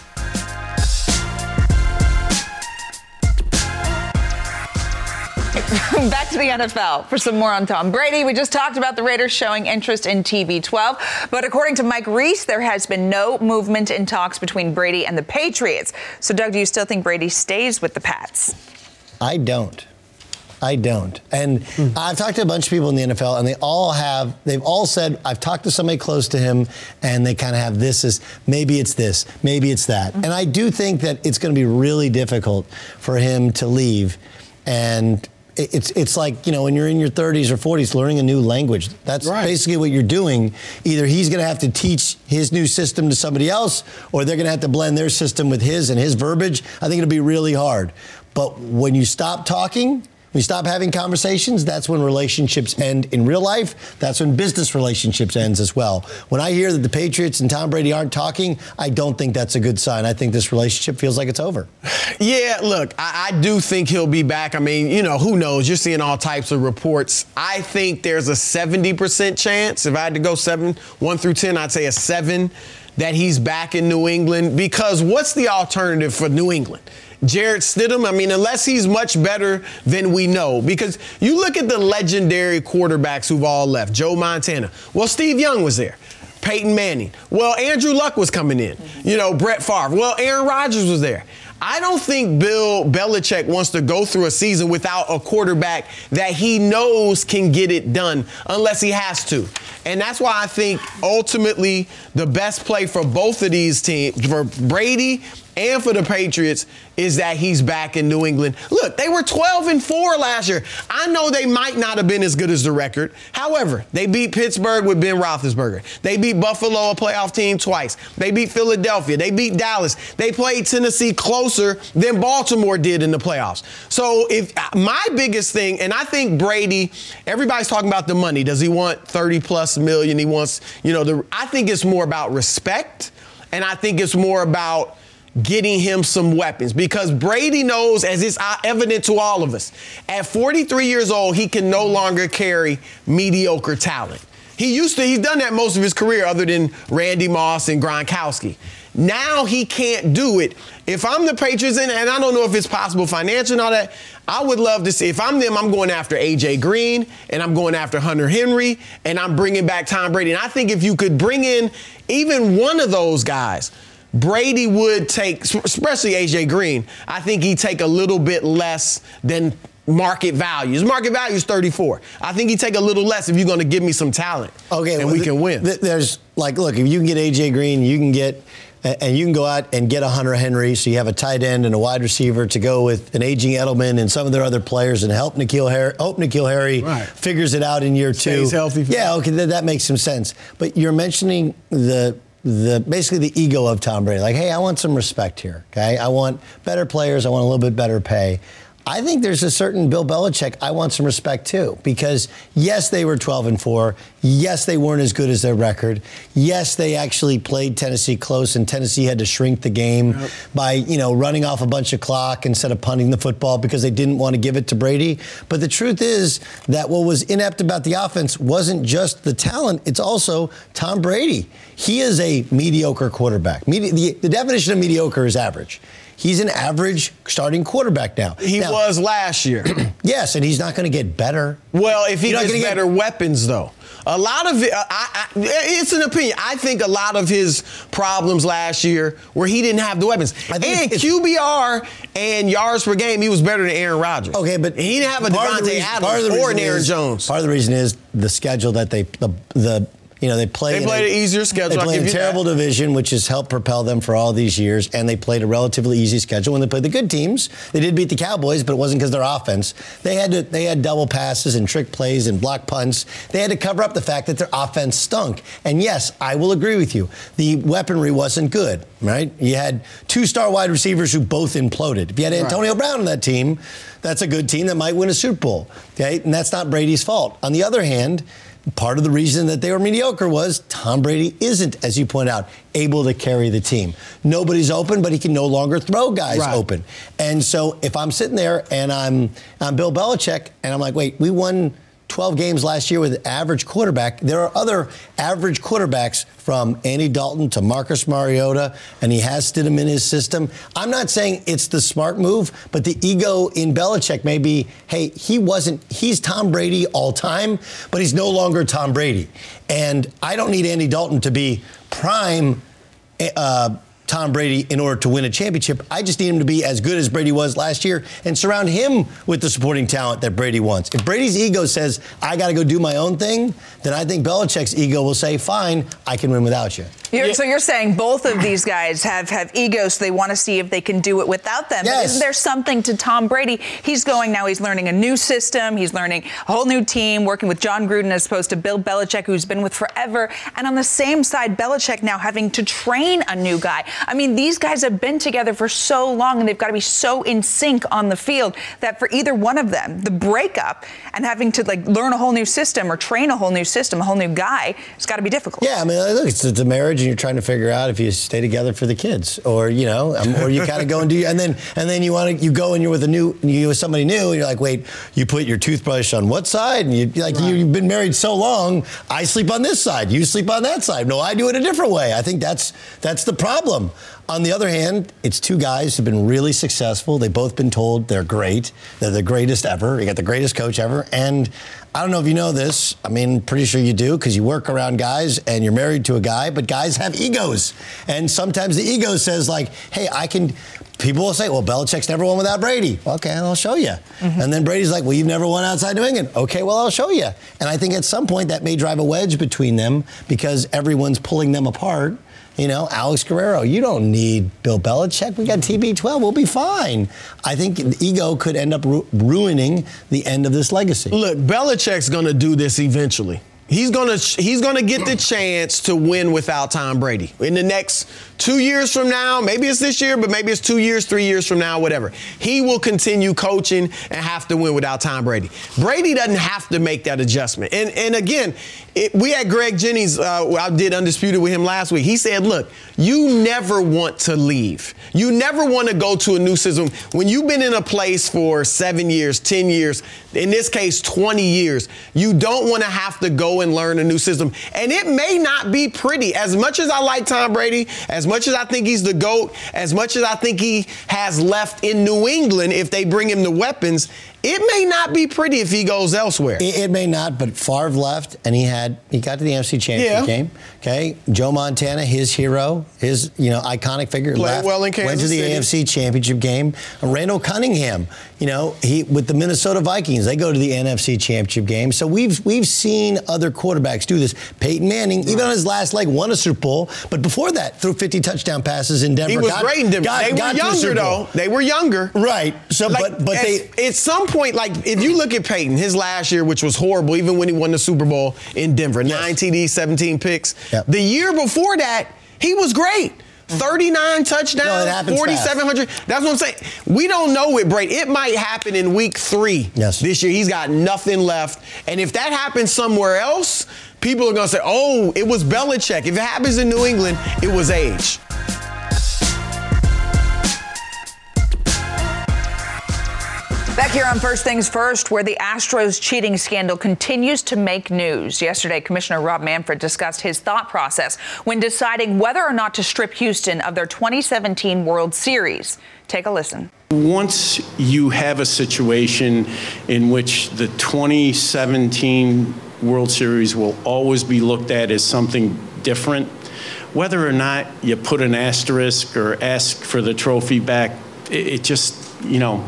Back to the N F L for some more on Tom Brady. We just talked about the Raiders showing interest in T B twelve, but according to Mike Reese, there has been no movement in talks between Brady and the Patriots. So, Doug, do you still think Brady stays with the Pats? I don't. I don't. And I've talked to a bunch of people in the N F L, and they all have, they've all said, I've talked to somebody close to him, and they kind of have this as, maybe it's this, maybe it's that. And I do think that it's going to be really difficult for him to leave. And it's it's like, you know, when you're in your thirties or forties, learning a new language. That's Right. basically what you're doing. Either he's going to have to teach his new system to somebody else, or they're going to have to blend their system with his and his verbiage. I think it'll be really hard. But when you stop talking, when you stop having conversations, that's when relationships end in real life. That's when business relationships ends as well. When I hear that the Patriots and Tom Brady aren't talking, I don't think that's a good sign. I think this relationship feels like it's over. Yeah, look, I, I do think he'll be back. I mean, you know, who knows? You're seeing all types of reports. I think there's a seventy percent chance. If I had to go seven, one through ten, I'd say a seven that he's back in New England. Because what's the alternative for New England? Jarrett Stidham, I mean, unless he's much better than we know. Because you look at the legendary quarterbacks who've all left. Joe Montana. Well, Steve Young was there. Peyton Manning. Well, Andrew Luck was coming in. You know, Brett Favre. Well, Aaron Rodgers was there. I don't think Bill Belichick wants to go through a season without a quarterback that he knows can get it done unless he has to. And that's why I think ultimately the best play for both of these teams, for Brady and for the Patriots, is that he's back in New England. Look, they were twelve and four last year. I know they might not have been as good as the record. However, they beat Pittsburgh with Ben Roethlisberger. They beat Buffalo, a playoff team, twice. They beat Philadelphia. They beat Dallas. They played Tennessee closer than Baltimore did in the playoffs. So if my biggest thing, and I think Brady, everybody's talking about the money. Does he want thirty plus million? He wants, you know, the, I think it's more about respect, and I think it's more about getting him some weapons, because Brady knows, as it's evident to all of us, at forty-three years old, he can no longer carry mediocre talent. He used to, he's done that most of his career other than Randy Moss and Gronkowski. Now he can't do it. If I'm the Patriots, and, and I don't know if it's possible financially and all that, I would love to see, if I'm them, I'm going after A J Green, and I'm going after Hunter Henry, and I'm bringing back Tom Brady. And I think if you could bring in even one of those guys, Brady would take, especially A J Green, I think he'd take a little bit less than market value. His market value is thirty-four. I think he'd take a little less if you're going to give me some talent. Okay, and well, we th- can win. Th- there's, like, look, if you can get A J Green, you can get, and you can go out and get a Hunter Henry, so you have a tight end and a wide receiver to go with an aging Edelman and some of their other players, and help N'Keal Harry, hope N'Keal Harry right. figures it out in year two. Stays healthy. Yeah, okay, that, that makes some sense. But you're mentioning the the basically the ego of Tom Brady. Like, hey, I want some respect here, okay? I want better players. I want a little bit better pay. I think there's a certain Bill Belichick I want some respect too, because yes, they were twelve and four. Yes, they weren't as good as their record. Yes, they actually played Tennessee close, and Tennessee had to shrink the game yep. by, you know, running off a bunch of clock instead of punting the football because they didn't want to give it to Brady. But the truth is that what was inept about the offense wasn't just the talent, it's also Tom Brady. He is a mediocre quarterback. Medi- the, the definition of mediocre is average. He's an average starting quarterback now. He now, was last year. Yes, and he's not going to get better. Well, if he You're gets better get... weapons, though. A lot of it, I, I, it's an opinion. I think a lot of his problems last year were he didn't have the weapons. And it's, Q B R and yards per game, he was better than Aaron Rodgers. Okay, but he didn't have a Devontae Adams or an Aaron is, Jones. Part of the reason is the schedule that they, the, the You know, they play. They played an easier schedule. They played a terrible that. division, which has helped propel them for all these years, and they played a relatively easy schedule. When they played the good teams, they did beat the Cowboys, but it wasn't because of their offense. They had to. They had double passes and trick plays and block punts. They had to cover up the fact that their offense stunk. And yes, I will agree with you. The weaponry wasn't good, right? You had two-star wide receivers who both imploded. If you had Antonio right. Brown on that team, that's a good team that might win a Super Bowl. Okay, and that's not Brady's fault. On the other hand, part of the reason that they were mediocre was Tom Brady isn't, as you point out, able to carry the team. Nobody's open, but he can no longer throw guys right. open. And so if I'm sitting there and I'm, I'm Bill Belichick and I'm like, wait, we won twelve games last year with an average quarterback. There are other average quarterbacks from Andy Dalton to Marcus Mariota, and he has Stidham in his system. I'm not saying it's the smart move, but the ego in Belichick may be, hey, he wasn't, he's Tom Brady all time, but he's no longer Tom Brady. And I don't need Andy Dalton to be prime uh, Tom Brady in order to win a championship. I just need him to be as good as Brady was last year and surround him with the supporting talent that Brady wants. If Brady's ego says, I got to go do my own thing, then I think Belichick's ego will say, fine, I can win without you. You're, yeah. So you're saying both of these guys have, have egos, so they want to see if they can do it without them. Yes. But isn't there something to Tom Brady? He's going now, he's learning a new system, he's learning a whole new team, working with John Gruden as opposed to Bill Belichick, who's been with forever. And on the same side, Belichick now having to train a new guy. I mean, these guys have been together for so long, and they've got to be so in sync on the field that for either one of them, the breakup and having to like learn a whole new system or train a whole new system, a whole new guy, it's got to be difficult. Yeah, I mean, look, it's, it's a marriage, and you're trying to figure out if you stay together for the kids, or you know, um, or you kind of go and do, and then and then you want to, you go and you're with a new, you with somebody new, and you're like, wait, you put your toothbrush on what side? And you like right. you, you've been married so long, I sleep on this side, you sleep on that side. No, I do it a different way. I think that's that's the problem. On the other hand, it's two guys who've been really successful. They've both been told they're great. They're the greatest ever. You got the greatest coach ever. And I don't know if you know this. I mean, pretty sure you do, because you work around guys and you're married to a guy, but guys have egos. And sometimes the ego says like, hey, I can, people will say, well, Belichick's never won without Brady. Okay, I'll show you. Mm-hmm. And then Brady's like, well, you've never won outside New England. Okay, well, I'll show you. And I think at some point that may drive a wedge between them because everyone's pulling them apart. You know, Alex Guerrero, you don't need Bill Belichick. We got T B twelve. We'll be fine. I think the ego could end up ru- ruining the end of this legacy. Look, Belichick's going to do this eventually. He's going to he's going to get the chance to win without Tom Brady. In the next two years from now, maybe it's this year, but maybe it's two years, three years from now, whatever. He will continue coaching and have to win without Tom Brady. Brady doesn't have to make that adjustment. And and again, it, we had Greg Jennings, uh, I did Undisputed with him last week. He said, look, you never want to leave. You never want to go to a new system. When you've been in a place for seven years, ten years, in this case, twenty years, you don't want to have to go go and learn a new system. And it may not be pretty. As much as I like Tom Brady, as much as I think he's the GOAT, as much as I think he has left in New England if they bring him the weapons, it may not be pretty if he goes elsewhere. It, it may not, but Favre left, and he had he got to the N F C Championship yeah. game. Okay, Joe Montana, his hero, his you know iconic figure, Played left, well in Kansas went to the City. A F C Championship game. Randall Cunningham, you know, he with the Minnesota Vikings, they go to the N F C Championship game. So we've we've seen other quarterbacks do this. Peyton Manning, even on his last leg, won a Super Bowl, but before that, threw fifty touchdown passes in Denver. He was got, great in Denver. Got, they got were younger though. They were younger, right? So, like, but but at, they at some point, like if you look at Peyton, his last year, which was horrible, even when he won the Super Bowl in Denver, yes. nine T Ds, seventeen picks. Yep. The year before that, he was great. thirty-nine touchdowns, no, forty-seven hundred. That's what I'm saying. We don't know with Brady. It might happen in week three yes. this year. He's got nothing left. And if that happens somewhere else, people are going to say, oh, it was Belichick. If it happens in New England, it was age. Back here on First Things First, where the Astros cheating scandal continues to make news. Yesterday, Commissioner Rob Manfred discussed his thought process when deciding whether or not to strip Houston of their twenty seventeen World Series. Take a listen. Once you have a situation in which the twenty seventeen World Series will always be looked at as something different, whether or not you put an asterisk or ask for the trophy back, it, it just, you know,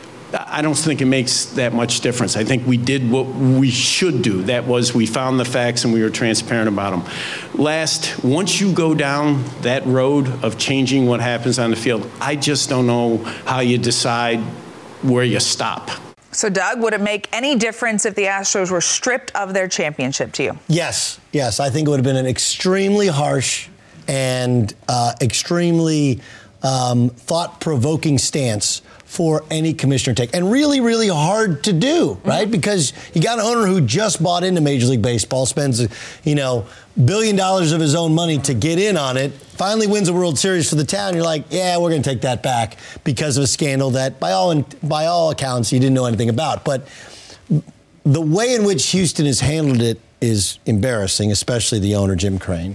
I don't think it makes that much difference. I think we did what we should do. That was, we found the facts and we were transparent about them. Last, once you go down that road of changing what happens on the field, I just don't know how you decide where you stop. So, Doug, would it make any difference if the Astros were stripped of their championship to you? Yes, yes. I think it would have been an extremely harsh and uh, extremely um, thought-provoking stance for any commissioner to take, and really, really hard to do, right? Mm-hmm. Because you got an owner who just bought into Major League Baseball, spends, you know, billion dollars of his own money to get in on it, finally wins a World Series for the town. You're like, yeah, we're going to take that back because of a scandal that, by all by all accounts, you didn't know anything about. But the way in which Houston has handled it is embarrassing, especially the owner, Jim Crane.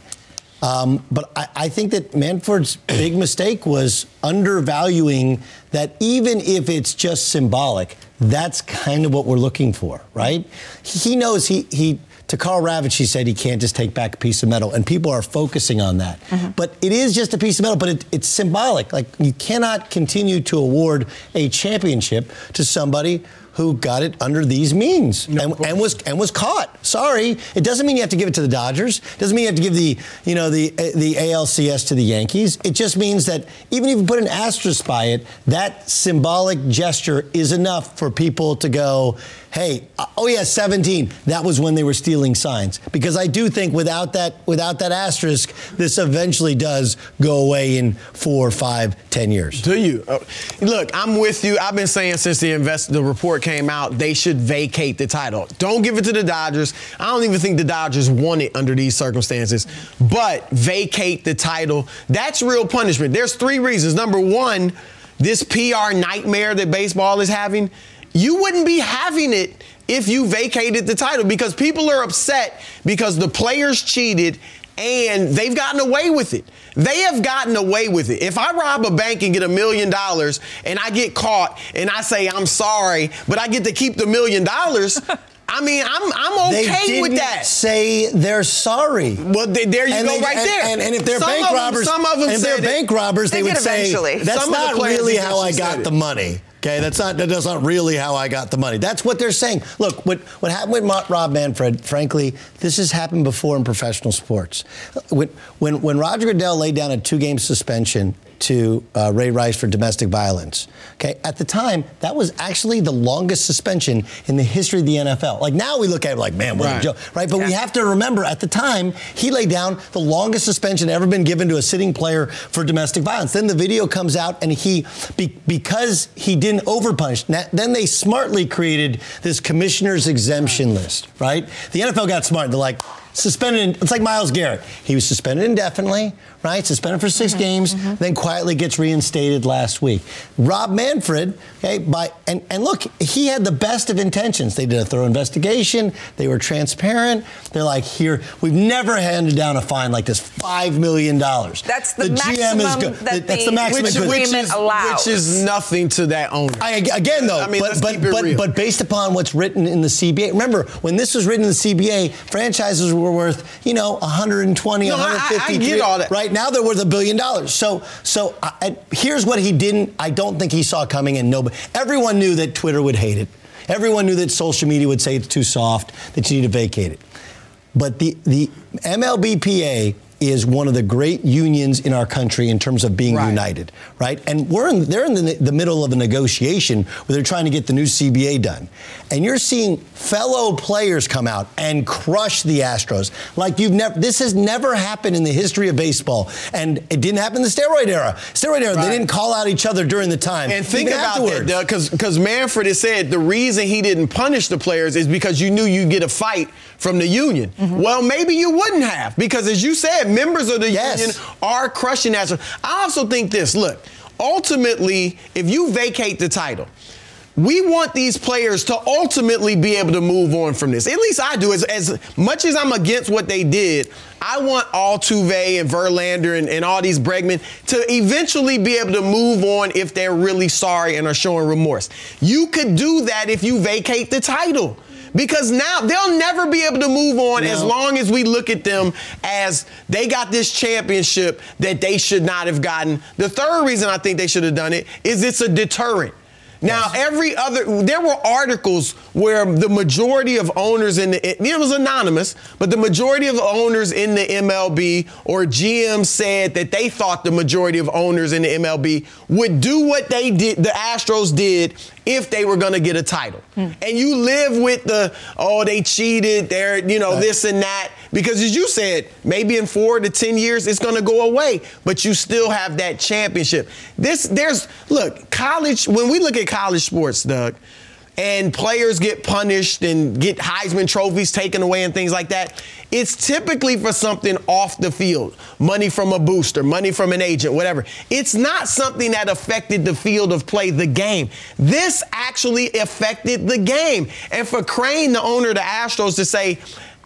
Um, but I, I think that Manfred's big mistake was undervaluing that even if it's just symbolic, that's kind of what we're looking for, right? He knows he, he to Carl Ravitch, he said he can't just take back a piece of metal, and people are focusing on that. Mm-hmm. But it is just a piece of metal, but it, it's symbolic. Like, you cannot continue to award a championship to somebody who got it under these means no, and, and was and was caught. Sorry, it doesn't mean you have to give it to the Dodgers. It doesn't mean you have to give the you know the the A L C S to the Yankees. It just means that even if you put an asterisk by it, that symbolic gesture is enough for people to go, hey, oh yeah, seventeen. That was when they were stealing signs. Because I do think without that without that asterisk, this eventually does go away in four, five, ten years. Do you? Uh, look, I'm with you. I've been saying since the invest the report came out, they should vacate the title. Don't give it to the Dodgers. I don't even think the Dodgers want it under these circumstances. But vacate the title. That's real punishment. There's three reasons. Number one, this P R nightmare that baseball is having, you wouldn't be having it if you vacated the title, because people are upset because the players cheated and they've gotten away with it. They have gotten away with it. If I rob a bank and get a million dollars and I get caught and I say I'm sorry, but I get to keep the million dollars, I mean, I'm I'm okay they didn't with that. Say they're sorry. Well, they, there you and go, they, right and, there. And, and if they're some bank of them, robbers, some of them and if they're said bank robbers, they, they would say eventually. that's some not really how I got it. the money. Okay, that's not that's not really how I got the money. That's what they're saying. Look, what what happened with Ma- Rob Manfred, frankly, this has happened before in professional sports. When when, when Roger Goodell laid down a two-game suspension to uh, Ray Rice for domestic violence, okay, at the time, that was actually the longest suspension in the history of the N F L. Like, now we look at it like, man, what right. a joke, right? But yeah. we have to remember, at the time, he laid down the longest suspension ever been given to a sitting player for domestic violence. Then the video comes out, and he, be, because he didn't overpunish, then they smartly created this commissioner's exemption list, right? The N F L got smart. They're like, suspended. It's like Myles Garrett. He was suspended indefinitely, right? Suspended for six mm-hmm. games, mm-hmm. then quietly gets reinstated last week. Rob Manfred, okay, by and, and look, he had the best of intentions. They did a thorough investigation. They were transparent. They're like, here, we've never handed down a fine like this, five million dollars. That's the, the maximum G M is good. That That's the, the maximum which, which, is, allows. which is nothing to that owner. I, again, though, I mean, but, but, but, but based upon what's written in the C B A, remember, when this was written in the C B A, franchises were worth, you know, one hundred twenty, no, one hundred fifty. I, I get all that. Right now, they're worth a billion dollars. So, so I, here's what he didn't, I don't think he saw coming, and nobody, everyone knew that Twitter would hate it. Everyone knew that social media would say it's too soft, that you need to vacate it. But the, the M L B P A is one of the great unions in our country in terms of being right. united, right? And we're in, they're in the, the middle of a negotiation where they're trying to get the new C B A done. And you're seeing fellow players come out and crush the Astros like you've never, this has never happened in the history of baseball. And it didn't happen in the steroid era. Steroid era, right. they didn't call out each other during the time. And think Even about afterwards. that, because because Manfred has said the reason he didn't punish the players is because you knew you'd get a fight from the union. Mm-hmm. Well, maybe you wouldn't have, because as you said, members of the yes. union are crushing that. I also think this, look, ultimately, if you vacate the title, we want these players to ultimately be able to move on from this. At least I do. As, as much as I'm against what they did, I want Altuve and Verlander and, and all these Bregman to eventually be able to move on if they're really sorry and are showing remorse. You could do that if you vacate the title. Because now they'll never be able to move on no. as long as we look at them as they got this championship that they should not have gotten. The third reason I think they should have done it is it's a deterrent. Now, every other, there were articles where the majority of owners in the, it was anonymous, but the majority of owners in the M L B or G M said that they thought the majority of owners in the M L B would do what they did, the Astros did, if they were going to get a title. Hmm. And you live with the, oh, they cheated, they're, you know, right. this and that. Because as you said, maybe in four to ten years, it's going to go away, but you still have that championship. This, there's, look, college, when we look at college sports, Doug, and players get punished and get Heisman trophies taken away and things like that, it's typically for something off the field. Money from a booster, money from an agent, whatever. It's not something that affected the field of play, the game. This actually affected the game. And for Crane, the owner of the Astros, to say,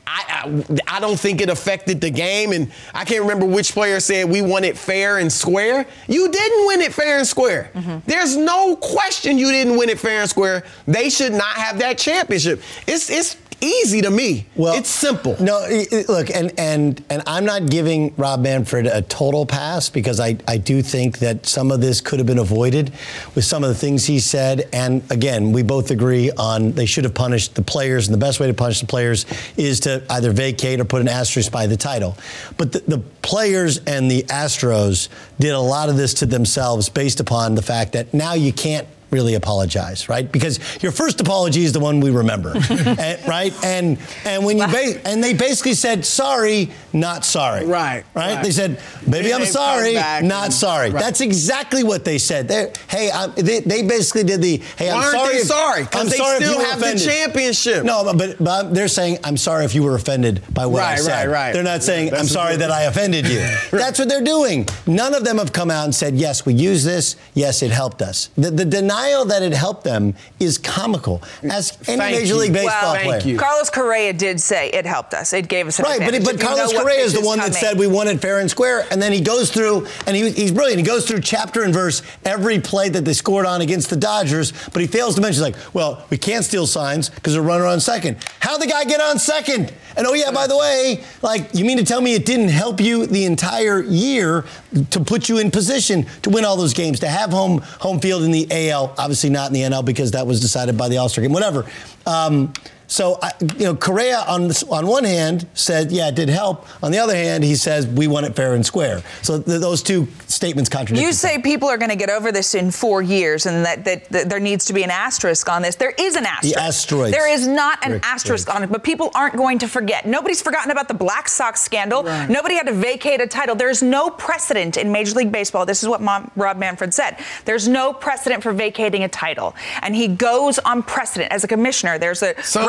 I, I, I don't think it affected the game, and I can't remember which player said we won it fair and square. You didn't win it fair and square. Mm-hmm. There's no question you didn't win it fair and square. They should not have that championship. It's it's easy to me. Well, it's simple. No, look, and and and I'm not giving Rob Manfred a total pass, because I, I do think that some of this could have been avoided with some of the things he said. And again, we both agree on they should have punished the players, and the best way to punish the players is to either vacate or put an asterisk by the title. But the, the players and the Astros did a lot of this to themselves based upon the fact that now you can't really apologize, right? Because your first apology is the one we remember, and, right? And and when you ba- and they basically said sorry, not sorry, right? Right? right. They said, "Baby, I'm sorry, not and, sorry." Right. That's exactly what they said. They're, hey, I'm, they, they basically did the hey, Why I'm aren't sorry. They if, sorry, because they sorry still have offended. the championship. No, but, but, but they're saying, "I'm sorry if you were offended by what right, I said." Right, right. They're not saying, That's "I'm sorry that I offended you." That's what they're doing. None of them have come out and said, "Yes, we used this. Yes, it helped us." The, the denial that it helped them is comical, as any Thank Major you. League Baseball well, player. You. Carlos Correa did say it helped us. It gave us an right, advantage. but, but Carlos Correa is the one coming. that said we won it fair and square, and then he goes through, and he, he's brilliant. He goes through chapter and verse every play that they scored on against the Dodgers, but he fails to mention, like, well, we can't steal signs because a runner on second. How'd the guy get on second? And oh yeah, by the way, like, you mean to tell me it didn't help you the entire year to put you in position to win all those games, to have home home field in the A L, obviously not in the N L because that was decided by the All-Star game, whatever. Um, So, I, you know, Correa, on this, on one hand, said, yeah, it did help. On the other hand, he says, we won it fair and square. So th- those two statements contradict. You say people are going to get over this in four years and that, that, that there needs to be an asterisk on this. There is an asterisk. The asteroids. There is not an Rick, asterisk Rick. on it, but people aren't going to forget. Nobody's forgotten about the Black Sox scandal. Right. Nobody had to vacate a title. There's no precedent in Major League Baseball. This is what Mom, Rob Manfred said. There's no precedent for vacating a title. And he goes on precedent. As a commissioner, there's a Something great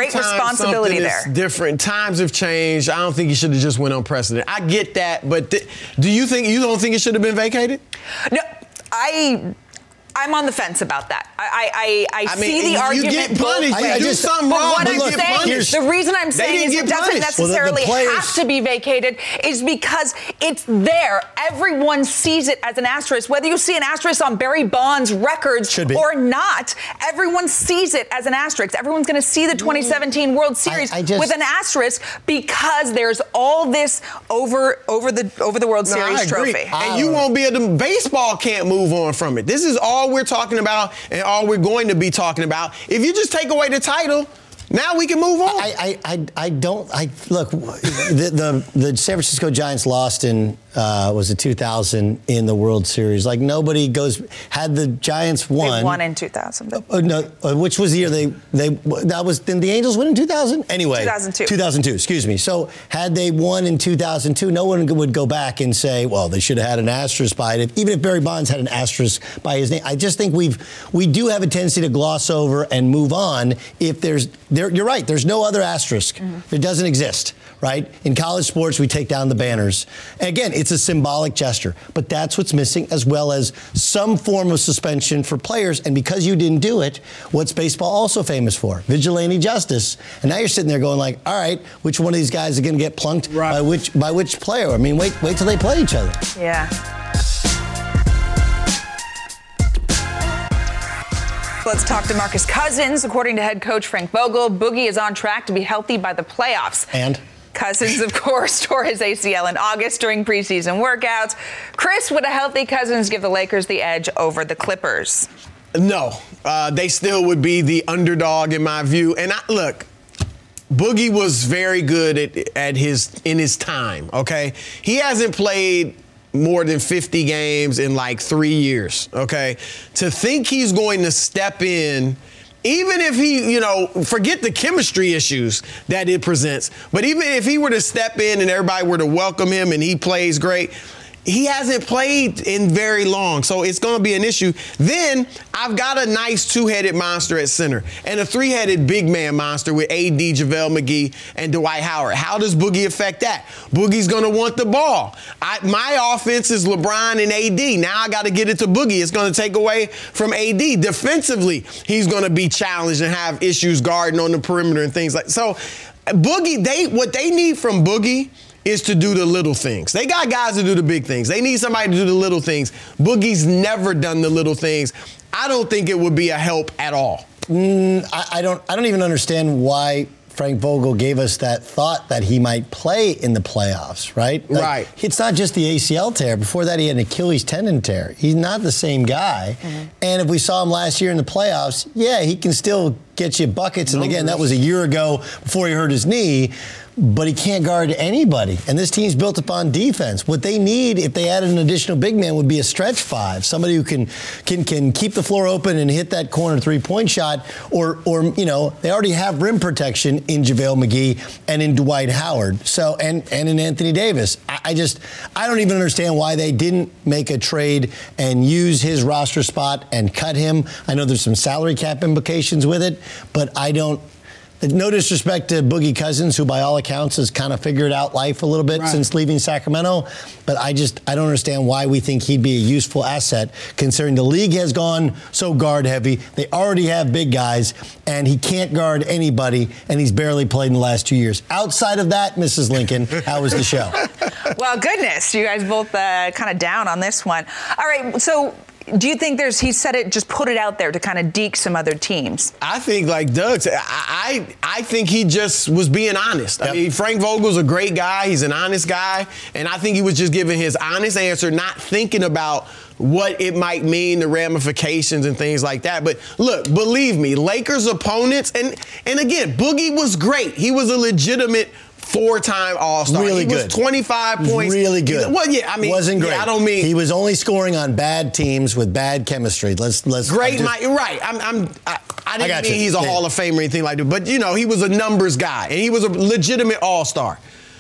great responsibility there. Different times have changed. I don't think he should have just went unprecedented. I get that, but th- do you think you don't think it should have been vacated? No, I. I'm on the fence about that. I I, I, I mean, see the argument. You get punished. I, I you do just, something but wrong. What But I'm look, saying, the reason I'm saying is it doesn't necessarily well, the, the have to be vacated is because it's there. Everyone sees it as an asterisk. Whether you see an asterisk on Barry Bonds' records or not, everyone sees it as an asterisk. Everyone's going to see the twenty seventeen World Series I, I just, with an asterisk because there's all this over over the over the World no, Series trophy. And you won't be able to. Baseball can't move on from it. This is all we're talking about. And all we're going to be talking about. If you just take away the title, now we can move on. I I, I, I don't. I look. The, the the San Francisco Giants lost in uh, was it two thousand in the World Series. Like nobody goes. Had the Giants won. They won in two thousand. Uh, no, uh, which was the year they they that was. Did the Angels win in two thousand? Anyway, two thousand two. two thousand two. Excuse me. So had they won in two thousand two, no one would go back and say, well, they should have had an asterisk by it. Even if Barry Bonds had an asterisk by his name, I just think we've we do have a tendency to gloss over and move on if there's. There, you're right. There's no other asterisk. Mm-hmm. It doesn't exist, right? In college sports, we take down the banners. And again, it's a symbolic gesture. But that's what's missing, as well as some form of suspension for players. And because you didn't do it, what's baseball also famous for? Vigilante justice. And now you're sitting there going like, all right, which one of these guys are going to get plunked right. by which by which player? I mean, wait, wait till they play each other. Yeah. Let's talk to Marcus Cousins. According to head coach Frank Vogel, Boogie is on track to be healthy by the playoffs. And? Cousins, of course, tore his A C L in August during preseason workouts. Chris, would a healthy Cousins give the Lakers the edge over the Clippers? No. Uh, they still would be the underdog in my view. And I, look, Boogie was very good at, at his in his time, okay? He hasn't played more than fifty games in like three years, okay? To think he's going to step in, even if he, you know, forget the chemistry issues that it presents, but even if he were to step in and everybody were to welcome him and he plays great, he hasn't played in very long, so it's going to be an issue. Then I've got a nice two-headed monster at center and a three-headed big man monster with A D, JaVale McGee, and Dwight Howard. How does Boogie affect that? Boogie's going to want the ball. I, my offense is LeBron and A D. Now I got to get it to Boogie. It's going to take away from A D. Defensively, he's going to be challenged and have issues guarding on the perimeter and things like that. So Boogie, they what they need from Boogie is to do the little things. They got guys to do the big things. They need somebody to do the little things. Boogie's never done the little things. I don't think it would be a help at all. Mm, I, I don't. I don't even understand why Frank Vogel gave us that thought that he might play in the playoffs. Right. Like, right. It's not just the A C L tear. Before that, he had an Achilles tendon tear. He's not the same guy. Mm-hmm. And if we saw him last year in the playoffs, yeah, he can still get you buckets. And again, that was a year ago before he hurt his knee. But he can't guard anybody. And this team's built upon defense. What they need, if they added an additional big man, would be a stretch five. Somebody who can can can keep the floor open and hit that corner three-point shot. Or, or you know, they already have rim protection in JaVale McGee and in Dwight Howard. So and, and in Anthony Davis. I, I just, I don't even understand why they didn't make a trade and use his roster spot and cut him. I know there's some salary cap implications with it, but I don't. No disrespect to Boogie Cousins, who by all accounts has kind of figured out life a little bit right. since leaving Sacramento. But I just, I don't understand why we think he'd be a useful asset, considering the league has gone so guard heavy. They already have big guys, and he can't guard anybody, and he's barely played in the last two years. Outside of that, Missus Lincoln, how was the show? Well, goodness, you guys both uh, kind of down on this one. All right, so do you think there's, he said it, just put it out there to kind of deke some other teams? I think like Doug said, I, I, I think he just was being honest. Yep. I mean, Frank Vogel's a great guy. He's an honest guy. And I think he was just giving his honest answer, not thinking about what it might mean, the ramifications and things like that. But look, believe me, Lakers opponents, and, and again, Boogie was great. He was a legitimate four-time All-Star. Really he good. was twenty-five points. Really good. Well, yeah, I mean, wasn't great. Yeah, I don't mean he was only scoring on bad teams with bad chemistry. Let's let's. Great, just, Mike. Right. I'm. I'm I, I didn't I mean you. he's a yeah. Hall of Famer or anything like that. But you know, he was a numbers guy, and he was a legitimate All-Star.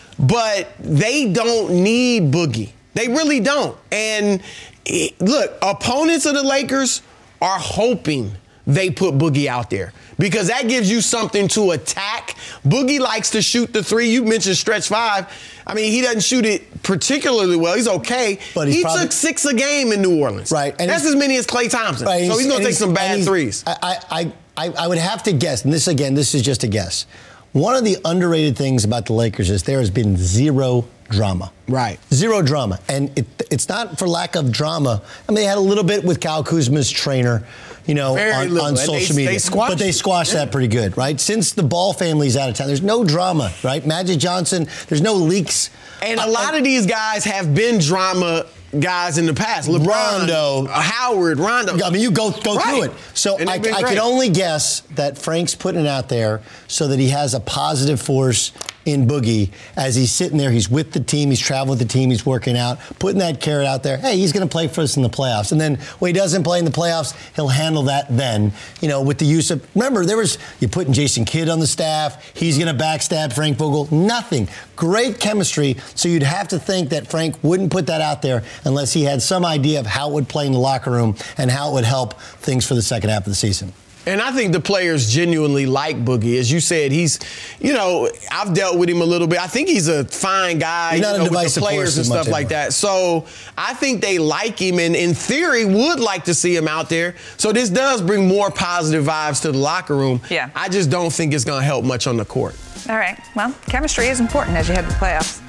But they don't need Boogie. They really don't. And it, look, opponents of the Lakers are hoping they put Boogie out there because that gives you something to attack. Boogie likes to shoot the three. You mentioned stretch five. I mean, he doesn't shoot it particularly well. He's okay. But he's he probably, took six a game in New Orleans. Right. And that's as many as Klay Thompson. Right, so he's going to take some bad threes. I, I, I, I would have to guess, and this, again, this is just a guess. One of the underrated things about the Lakers is there has been zero drama. Right. Zero drama. And it, it's not for lack of drama. I mean, they had a little bit with Kyle Kuzma's trainer, you know, Very on, little. on social they, media. They but they squashed yeah. that pretty good, right? Since the Ball family's out of town, there's no drama, right? Magic Johnson, there's no leaks. And a lot of these guys have been drama guys in the past. LeBron, Rondo, Howard, Rondo. I mean, you go go right. through it. So I, I could only guess that Frank's putting it out there so that he has a positive force in Boogie as he's sitting there. He's with the team. He's traveling with the team. He's working out, putting that carrot out there. Hey, he's going to play for us in the playoffs. And then when he doesn't play in the playoffs, he'll handle that then, you know, with the use of, remember, there was, you're putting Jason Kidd on the staff. He's going to backstab Frank Vogel. Nothing. Great chemistry. So you'd have to think that Frank wouldn't put that out there unless he had some idea of how it would play in the locker room and how it would help things for the second half of the season. And I think the players genuinely like Boogie. As you said, he's, you know, I've dealt with him a little bit. I think he's a fine guy, he's not you know, a with the players and stuff like that. So I think they like him and in theory would like to see him out there. So this does bring more positive vibes to the locker room. Yeah. I just don't think it's going to help much on the court. All right. Well, chemistry is important as you head to the playoffs.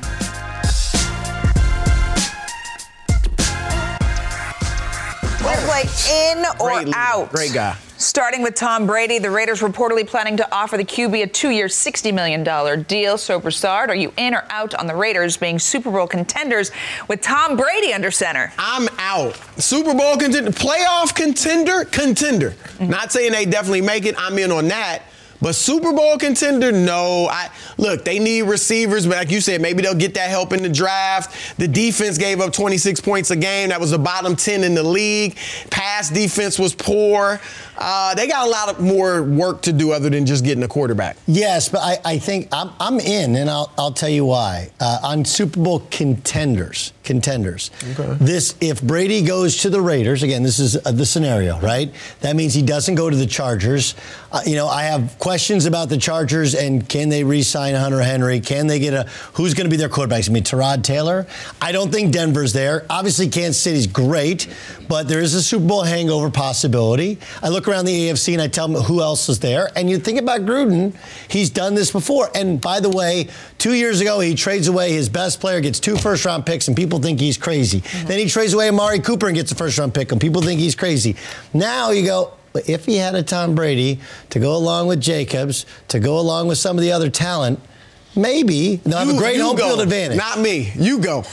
Play in or Great out. Great guy. Starting with Tom Brady, the Raiders reportedly planning to offer the Q B a two-year, sixty million dollars deal. So, Broussard, are you in or out on the Raiders being Super Bowl contenders with Tom Brady under center? I'm out. Super Bowl contender, playoff contender, contender. Mm-hmm. Not saying they definitely make it. I'm in on that. But Super Bowl contender, no. I look, they need receivers, but like you said, maybe they'll get that help in the draft. The defense gave up twenty-six points a game. That was the bottom ten in the league. Pass defense was poor. Uh, they got a lot of more work to do other than just getting a quarterback. Yes, but I, I think I'm, I'm in, and I'll, I'll tell you why. Uh, on Super Bowl contenders, contenders. Okay. This, if Brady goes to the Raiders, again, this is uh, the scenario, right? That means he doesn't go to the Chargers. Uh, you know, I have questions about the Chargers and can they re-sign Hunter Henry? Can they get a, who's going to be their quarterbacks? I mean, Tyrod Taylor? I don't think Denver's there. Obviously, Kansas City's great, but there is a Super Bowl hangover possibility. I look around the A F C and I tell them who else is there. And you think about Gruden, he's done this before. And by the way, two years ago, he trades away his best player, gets two first-round picks, and people think he's crazy. Mm-hmm. Then he trades away Amari Cooper and gets a first-round pick, and people think he's crazy. Now you go, but if he had a Tom Brady to go along with Jacobs, to go along with some of the other talent, maybe they'll have you, a great home go. field advantage. Not me. You go.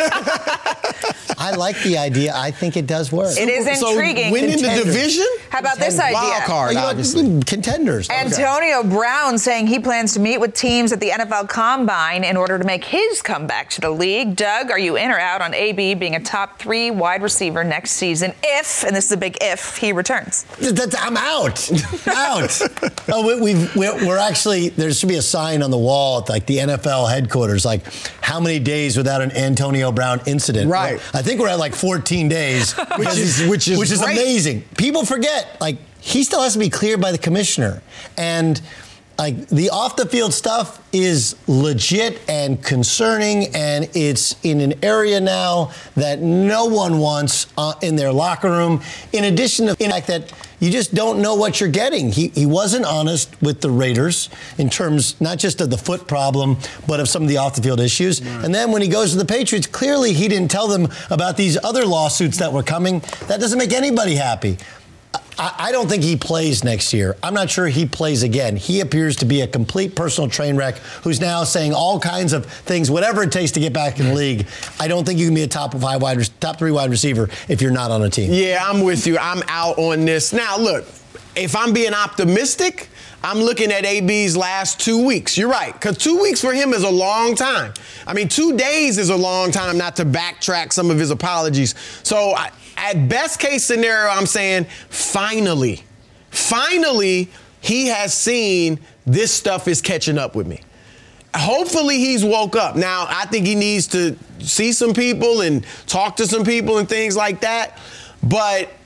I like the idea. I think it does work. It is intriguing. So winning the division? How about this idea? Wild card, oh, obviously. Contenders. Antonio okay. Brown saying he plans to meet with teams at the N F L Combine in order to make his comeback to the league. Doug, are you in or out on A B being a top three wide receiver next season if, and this is a big if, he returns? That's, I'm out. out. Oh, we, we've, we're, we're actually, there should be a sign on the wall at like the N F L headquarters, like how many days without an Antonio Brown incident? Right. I think we're at like fourteen days, which is which is which is great. amazing. People forget, like he still has to be cleared by the commissioner, and like the off the field stuff is legit and concerning, and it's in an area now that no one wants uh, in their locker room. In addition to the fact that you just don't know what you're getting. He he wasn't honest with the Raiders in terms not just of the foot problem, but of some of the off the field issues. Right. And then when he goes to the Patriots, clearly he didn't tell them about these other lawsuits that were coming. That doesn't make anybody happy. I don't think he plays next year. I'm not sure he plays again. He appears to be a complete personal train wreck who's now saying all kinds of things, whatever it takes to get back in the league. I don't think you can be a top five wide, top three wide receiver if you're not on a team. Yeah, I'm with you. I'm out on this. Now, look, if I'm being optimistic, I'm looking at A B's last two weeks. You're right, because two weeks for him is a long time. I mean, two days is a long time not to backtrack some of his apologies. So I, at best case scenario, I'm saying finally, finally, he has seen this stuff is catching up with me. Hopefully he's woke up. Now, I think he needs to see some people and talk to some people and things like that. But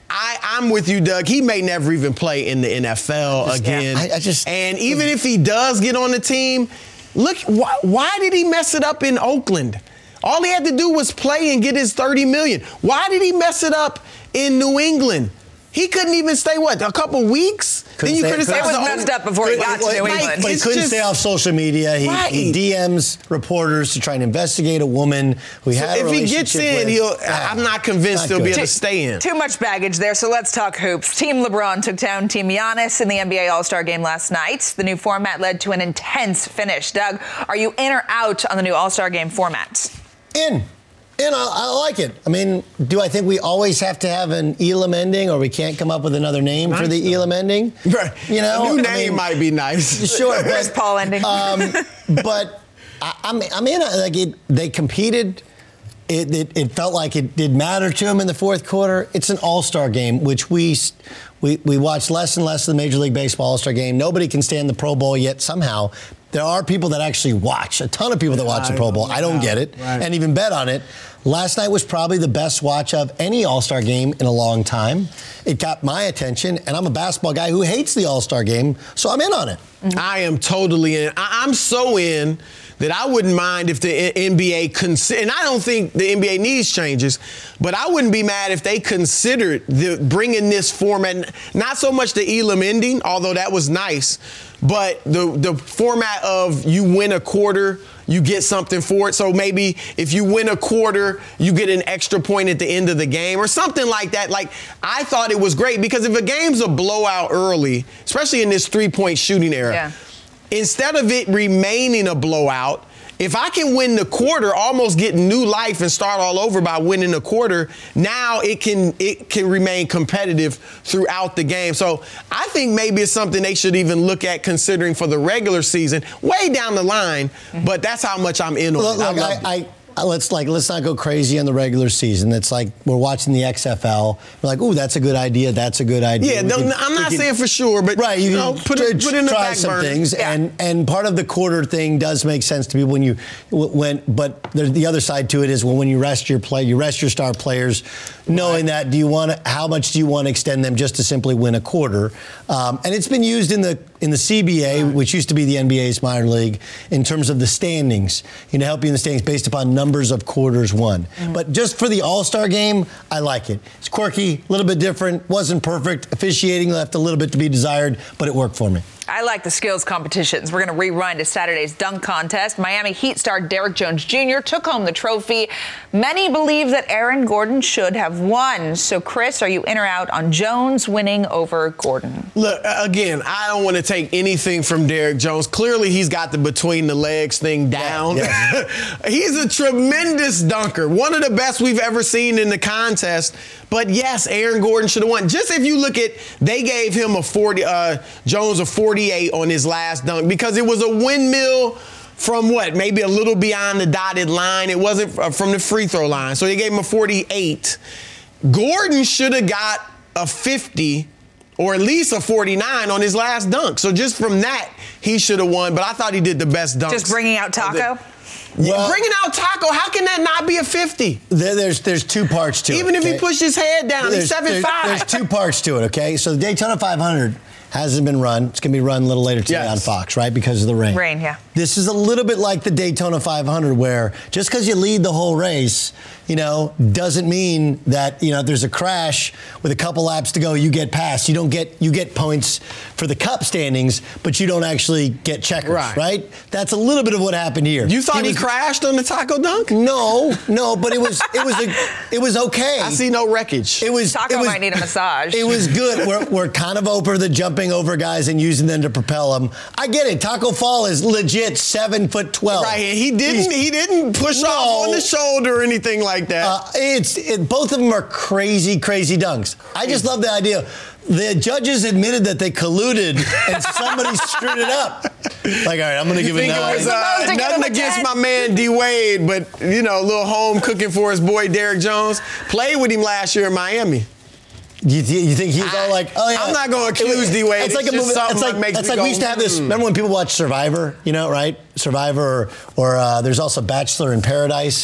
I, I'm with you, Doug. He may never even play in the N F L just, again. I, I just, and even if he does get on the team, look, why, why did he mess it up in Oakland? All he had to do was play and get his thirty million dollars. Why did he mess it up in New England? He couldn't even stay, what, a couple weeks? Couldn't then you stay- criticize It was the messed up before he got to New Like, England. But he it's couldn't just- stay off social media. He, Right. he D Ms reporters to try and investigate a woman who he So had a if he relationship gets in, with. he'll. Ah, I'm not convinced not he'll be good. able to stay in. Too much baggage there, so let's talk hoops. Team LeBron took down Team Giannis in the N B A All-Star Game last night. The new format led to an intense finish. Doug, are you in or out on the new All-Star Game format? In. In, I, I like it. I mean, do I think we always have to have an Elam ending, or we can't come up with another name for the Elam ending? Right. You know, a new I name mean, might be nice. Sure, Chris but, Paul ending. um, but I, I'm, I'm in. A, like it, they competed. It, it, it felt like it did matter to them in the fourth quarter. It's an All-Star game, which we we we watch less and less of the Major League Baseball All-Star game. Nobody can stand the Pro Bowl yet. Somehow, there are people that actually watch. A ton of people that watch the Pro Bowl. I don't get it, Right. and even bet on it. Last night was probably the best watch of any All-Star game in a long time. It got my attention, and I'm a basketball guy who hates the All-Star game, so I'm in on it. I am totally in. I, I'm so in that I wouldn't mind if the N B A consider, and I don't think the N B A needs changes, but I wouldn't be mad if they considered the, bringing this format, not so much the Elam ending, although that was nice, but the the format of you win a quarter, you get something for it. So maybe if you win a quarter, you get an extra point at the end of the game or something like that. Like, I thought it was great because if a game's a blowout early, especially in this three-point shooting era, Yeah. instead of it remaining a blowout, if I can win the quarter, almost get new life and start all over by winning a quarter, now it can it can remain competitive throughout the game. So I think maybe it's something they should even look at considering for the regular season, way down the line. Mm-hmm. But that's how much I'm in on Look, it. I look, loved I, it. I, I, let's like let's not go crazy in the regular season. It's like we're watching the X F L. We're like, ooh, that's a good idea. That's a good idea. Yeah, We no, can- I'm we not can- saying for sure, but right, you, you know, can put it tr- put it in the try back some burner. things, Yeah. and and part of the quarter thing does make sense to people when you when. But there's the other side to it is when when you rest your play, you rest your star players, knowing that do you want to, how much do you want to extend them just to simply win a quarter? Um, and it's been used in the in the C B A, which used to be the N B A's minor league, in terms of the standings, you know, help you in the standings based upon numbers of quarters won. Mm-hmm. But just for the All-Star game, I like it. It's quirky, a little bit different, wasn't perfect. Officiating left a little bit to be desired, but it worked for me. I like the skills competitions. We're going to rewind to Saturday's dunk contest. Miami Heat star Derrick Jones Junior took home the trophy. Many believe that Aaron Gordon should have won. So, Chris, are you in or out on Jones winning over Gordon? Look, again, I don't want to take anything from Derrick Jones. Clearly, he's got the between the legs thing down. Yeah, yeah. He's a tremendous dunker, one of the best we've ever seen in the contest. But yes, Aaron Gordon should have won. Just if you look at, they gave him a forty, uh, Jones a forty-eight on his last dunk because it was a windmill from what, maybe a little beyond the dotted line. It wasn't from the free throw line. So they gave him a forty-eight. Gordon should have got a fifty or at least a forty-nine on his last dunk. So just from that, he should have won. But I thought he did the best dunks. Just bringing out Taco? Yeah, bringing out Taco, how can that not be a fifty? There, there's there's two parts to it. Even if okay? he pushed his head down, There's- he's seven there's, five. There's two parts to it, okay? So the Daytona five hundred hasn't been run. It's going to be run a little later today Yes. on Fox, right? Because of the rain. Rain, yeah. This is a little bit like the Daytona five hundred where just because you lead the whole race, you know, doesn't mean that, you know, there's a crash with a couple laps to go, you get past. You don't get, you get points for the cup standings, but you don't actually get checkers, Right. right? That's a little bit of what happened here. You thought he, was- crashed on the Taco dunk? No, no, but it was, it was, a, it was okay. I see no wreckage. It was. Taco it was, might need a massage. It was good. We're, we're kind of over the jumping over guys and using them to propel them. I get it. Taco Fall is legit seven foot twelve. Right, he didn't. He's- He didn't push No. off on the shoulder or anything like that. Uh, it's it, both of them are crazy, crazy dunks. I just love the idea. The judges admitted that they colluded and somebody screwed it up. Like, all right, I'm going to give it think it nine. was supposed uh, to give nothing him a against ten. my man D Wade, but you know, a little home cooking for his boy Derrick Jones. Played with him last year in Miami. You, th- you think he's all like, oh yeah? I'm not gonna accuse It was- D-Wade. It's like It's a just movie. something It's like, that makes it's me like go, we used to have this. hmm. Remember when people watch Survivor? You know, right? Survivor, or, or uh, there's also Bachelor in Paradise,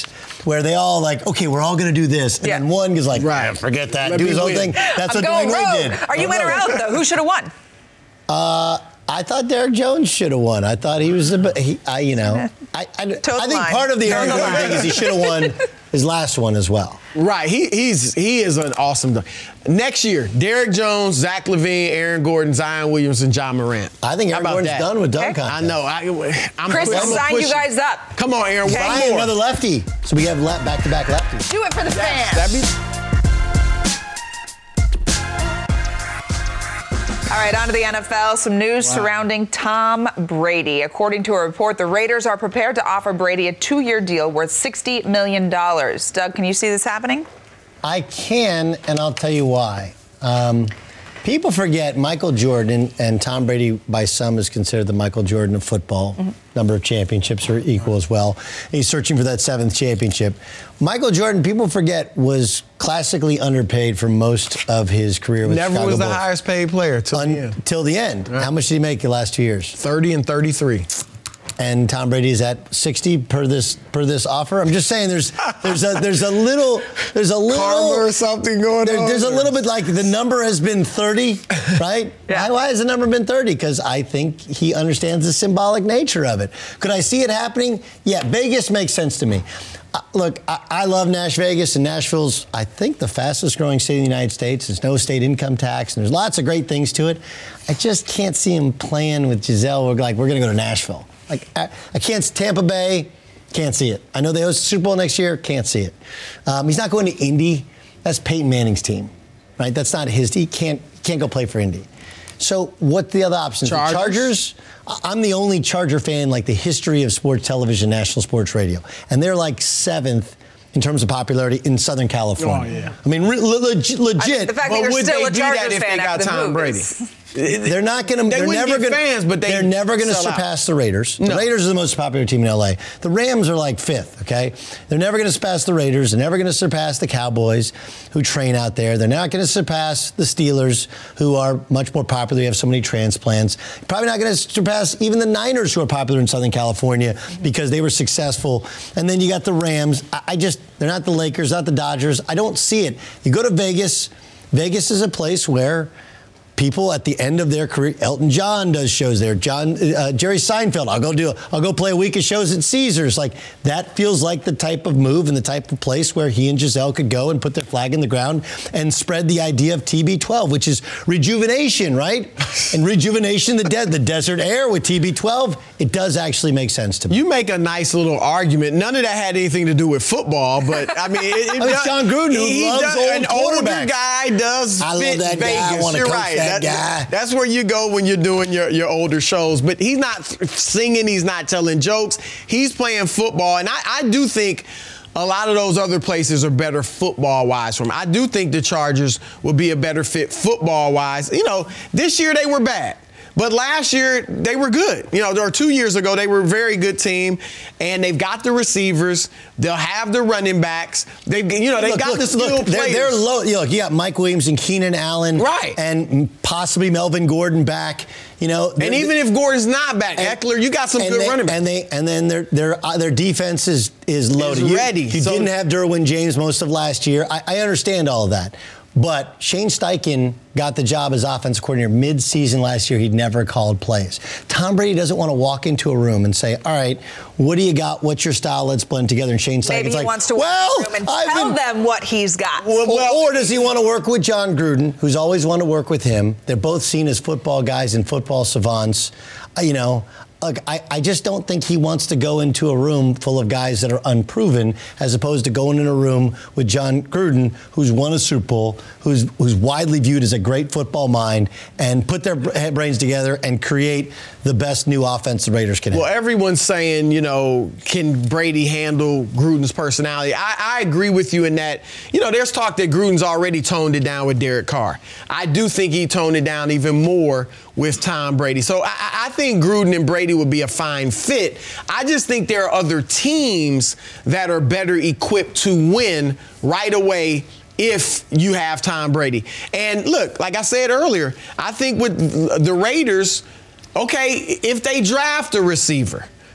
where they all like, okay, we're all going to do this. And Yeah. then one is like, Right. forget that, Let do me his own win. thing. That's I'm what going Dwayne Wade rogue. did. Are you Go in or rogue. out, though? Who should have won? Uh, I thought Derek Jones should have won. I thought he was the, he, I, you know, I, I, I think line. part of the Toe Aaron the Gordon line. thing is he should have won his last one as well. Right. He he's he is an awesome dunk. Next year, Derek Jones, Zach LaVine, Aaron Gordon, Zion Williamson, John Morant. I think How Aaron about Gordon's that? done with dunk Okay. I contest. know. I, I'm Chris I'm has gonna signed push you it. guys up. Come on, Aaron. Okay. One Ryan, more. another lefty. So we have le- back-to-back lefties. Do it for the fans. That'd be. All right, on to the N F L. Some news Wow. surrounding Tom Brady. According to a report, the Raiders are prepared to offer Brady a two-year deal worth sixty million dollars. Doug, can you see this happening? I can, and I'll tell you why. Um, people forget Michael Jordan, and Tom Brady by some is considered the Michael Jordan of football. Mm-hmm. Number of championships are equal as well. He's searching for that seventh championship. Michael Jordan, people forget, was classically underpaid for most of his career with Never Chicago was the Bulls. highest paid player till the end. Until the end. Right. How much did he make the last two years? thirty and thirty-three. And Tom Brady is at sixty per this per this offer. I'm just saying, there's there's a there's a little there's a little Karma or something going there- on. There's a little bit like the number has been thirty, right? Yeah. Why, why has the number been thirty? Because I think he understands the symbolic nature of it. Could I see it happening? Yeah, Vegas makes sense to me. Uh, look, I, I love Nash Vegas, and Nashville's, I think, the fastest growing state in the United States. There's no state income tax, and there's lots of great things to it. I just can't see him playing with Giselle. We're like, we're going to go to Nashville. Like, I, I can't, Tampa Bay, can't see it. I know they host the Super Bowl next year, can't see it. Um, he's not going to Indy. That's Peyton Manning's team, right? That's not his. He can't, can't go play for Indy. So what's the other options? Chargers? The Chargers? I'm the only Charger fan in like the history of sports television, national sports radio. And they're like seventh in terms of popularity in Southern California. Oh, yeah. I mean, re- legit. legit. The fact But that you're would still they a do that Chargers if they fan got after the Tom move Brady? is- They're not going to. They They're wouldn't never get going. fans, but they They're never going to sell out. surpass the Raiders. The No. Raiders are the most popular team in L A. The Rams are like fifth. Okay, they're never going to surpass the Raiders. They're never going to surpass the Cowboys, who train out there. They're not going to surpass the Steelers, who are much more popular. They have so many transplants. Probably not going to surpass even the Niners, who are popular in Southern California because they were successful. And then you got the Rams. I, I just they're not the Lakers, not the Dodgers. I don't see it. You go to Vegas. Vegas is a place where people at the end of their career, Elton John does shows there. John, uh, Jerry Seinfeld, I'll go do, I'll go play a week of shows at Caesars. Like that feels like the type of move and the type of place where he and Giselle could go and put their flag in the ground and spread the idea of T B twelve, which is rejuvenation, right? And rejuvenation, the de- the desert air with T B twelve. It does actually make sense to me. You make a nice little argument. None of that had anything to do with football, but I mean, it, it I mean, does- John Gruden, who he loves does, old an older quarterbacks. guy does I love fit that guy. I Vegas. wanna You're coach right. that guy. That's where you go when you're doing your, your older shows. But he's not singing. He's not telling jokes. He's playing football, and I, I do think a lot of those other places are better football-wise for him. I do think the Chargers will be a better fit football-wise. You know, this year they were bad. But last year, they were good. You know, or two years ago, they were a very good team, and they've got the receivers. They'll have the running backs. They, you know, they Look, got look, the skilled look, they're, players. they're low. You look, you got Mike Williams and Keenan Allen, Right. and possibly Melvin Gordon back. You know, And even if Gordon's not back, and- Eckler, you got some and good they, running backs. And they and then their their uh, their defense is is loaded. You- ready. You, So- didn't have Derwin James most of last year. I, I understand all of that. But Shane Steichen got the job as offensive coordinator mid-season last year. He'd never called plays. Tom Brady doesn't want to walk into a room and say, all right, what do you got? What's your style? Let's blend together. And Shane Steichen's Maybe he like, wants to well, walk in the room and I've tell been- them what he's got. Or, or does he want to work with John Gruden, who's always wanted to work with him? They're both seen as football guys and football savants. Uh, you know, look, I, I just don't think he wants to go into a room full of guys that are unproven, as opposed to going in a room with John Gruden, who's won a Super Bowl, who's who's widely viewed as a great football mind, and put their brains together and create the best new offense the Raiders can have. Well, everyone's saying, you know, can Brady handle Gruden's personality? I, I agree with you in that, you know, there's talk that Gruden's already toned it down with Derek Carr. I do think he toned it down even more with Tom Brady. So I, I think Gruden and Brady would be a fine fit. I just think there are other teams that are better equipped to win right away if you have Tom Brady. And look, like I said earlier, I think with the Raiders, okay, if they draft a receiver,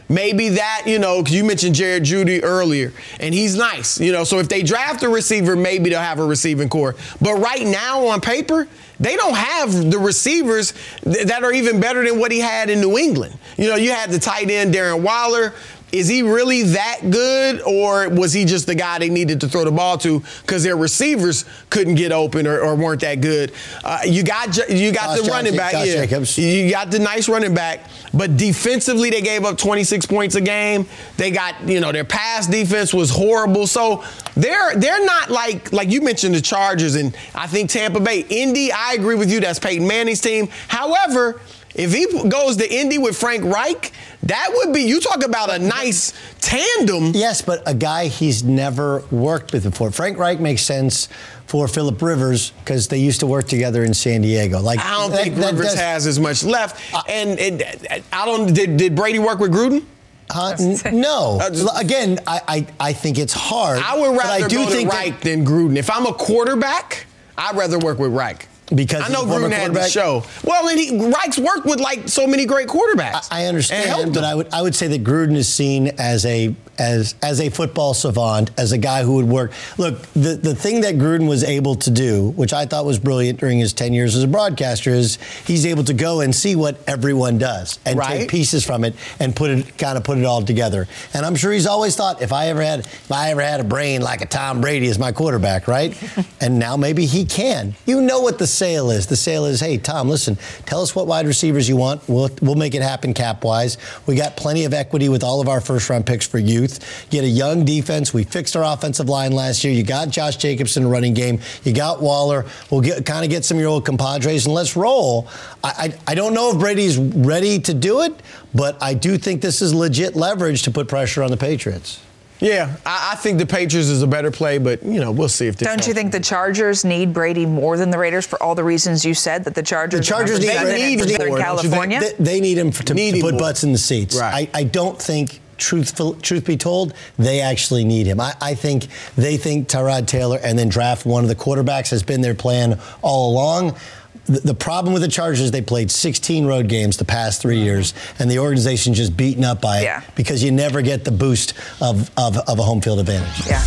maybe that, you know, because you mentioned Jared Jeudy earlier, and he's nice, you know. So if they draft a receiver, maybe they'll have a receiving core. But right now on paper, they don't have the receivers th- that are even better than what he had in New England. You know, you had the tight end Darren Waller. Is he really that good, or was he just the guy they needed to throw the ball to because their receivers couldn't get open or, or weren't that good? Uh, you got you got Josh the running back, Josh yeah. Jacobs. You got the nice running back, but defensively they gave up twenty-six points a game. They got, you know, their pass defense was horrible. So they're they're not like like you mentioned the Chargers, and I think Tampa Bay, Indy. I agree with you. That's Peyton Manning's team. However, if he goes to Indy with Frank Reich, that would be, you talk about a nice tandem. Yes, but a guy he's never worked with before. Frank Reich makes sense for Phillip Rivers because they used to work together in San Diego. Like I don't that, think that Rivers does, has as much left. Uh, and it, I don't. Did, did Brady work with Gruden? Uh, n- no. Again, I, I I think it's hard. I would rather I do go think to Reich than Gruden. If I'm a quarterback, I'd rather work with Reich. Because I know Gruden had the show. Well, and he, Reich's worked with like so many great quarterbacks. I, I understand, but I would I would say that Gruden is seen as a as as a football savant, as a guy who would work. Look, the the thing that Gruden was able to do, which I thought was brilliant during his ten years as a broadcaster, is he's able to go and see what everyone does and right. take pieces from it and put it kind of put it all together. And I'm sure he's always thought, if I ever had if I ever had a brain like a Tom Brady as my quarterback, right? And now maybe he can. You know what the sale is. The sale is, hey, Tom, listen, tell us what wide receivers you want. We'll we'll make it happen cap-wise. We got plenty of equity with all of our first-round picks for youth. Get a young defense. We fixed our offensive line last year. You got Josh Jacobs in the running game. You got Waller. We'll get kind of get some of your old compadres, and let's roll. I, I I don't know if Brady's ready to do it, but I do think this is legit leverage to put pressure on the Patriots. Yeah, I, I think the Patriots is a better play, but, you know, we'll see if they Don't you think the Chargers need Brady more than the Raiders for all the reasons you said that the Chargers, the Chargers need need in more, California? They, they need him for, to, need to him put more. butts in the seats. Right. I, I don't think, truthful, truth be told, they actually need him. I, I think they think Tyrod Taylor and then draft one of the quarterbacks has been their plan all along. The problem with the Chargers is they played sixteen road games the past three years, and the organization's just beaten up by it yeah. because you never get the boost of, of, of a home field advantage. Yeah.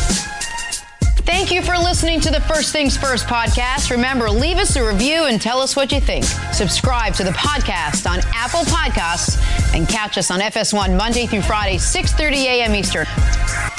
Thank you for listening to the First Things First podcast. Remember, leave us a review and tell us what you think. Subscribe to the podcast on Apple Podcasts and catch us on F S one Monday through Friday, six thirty a.m. Eastern.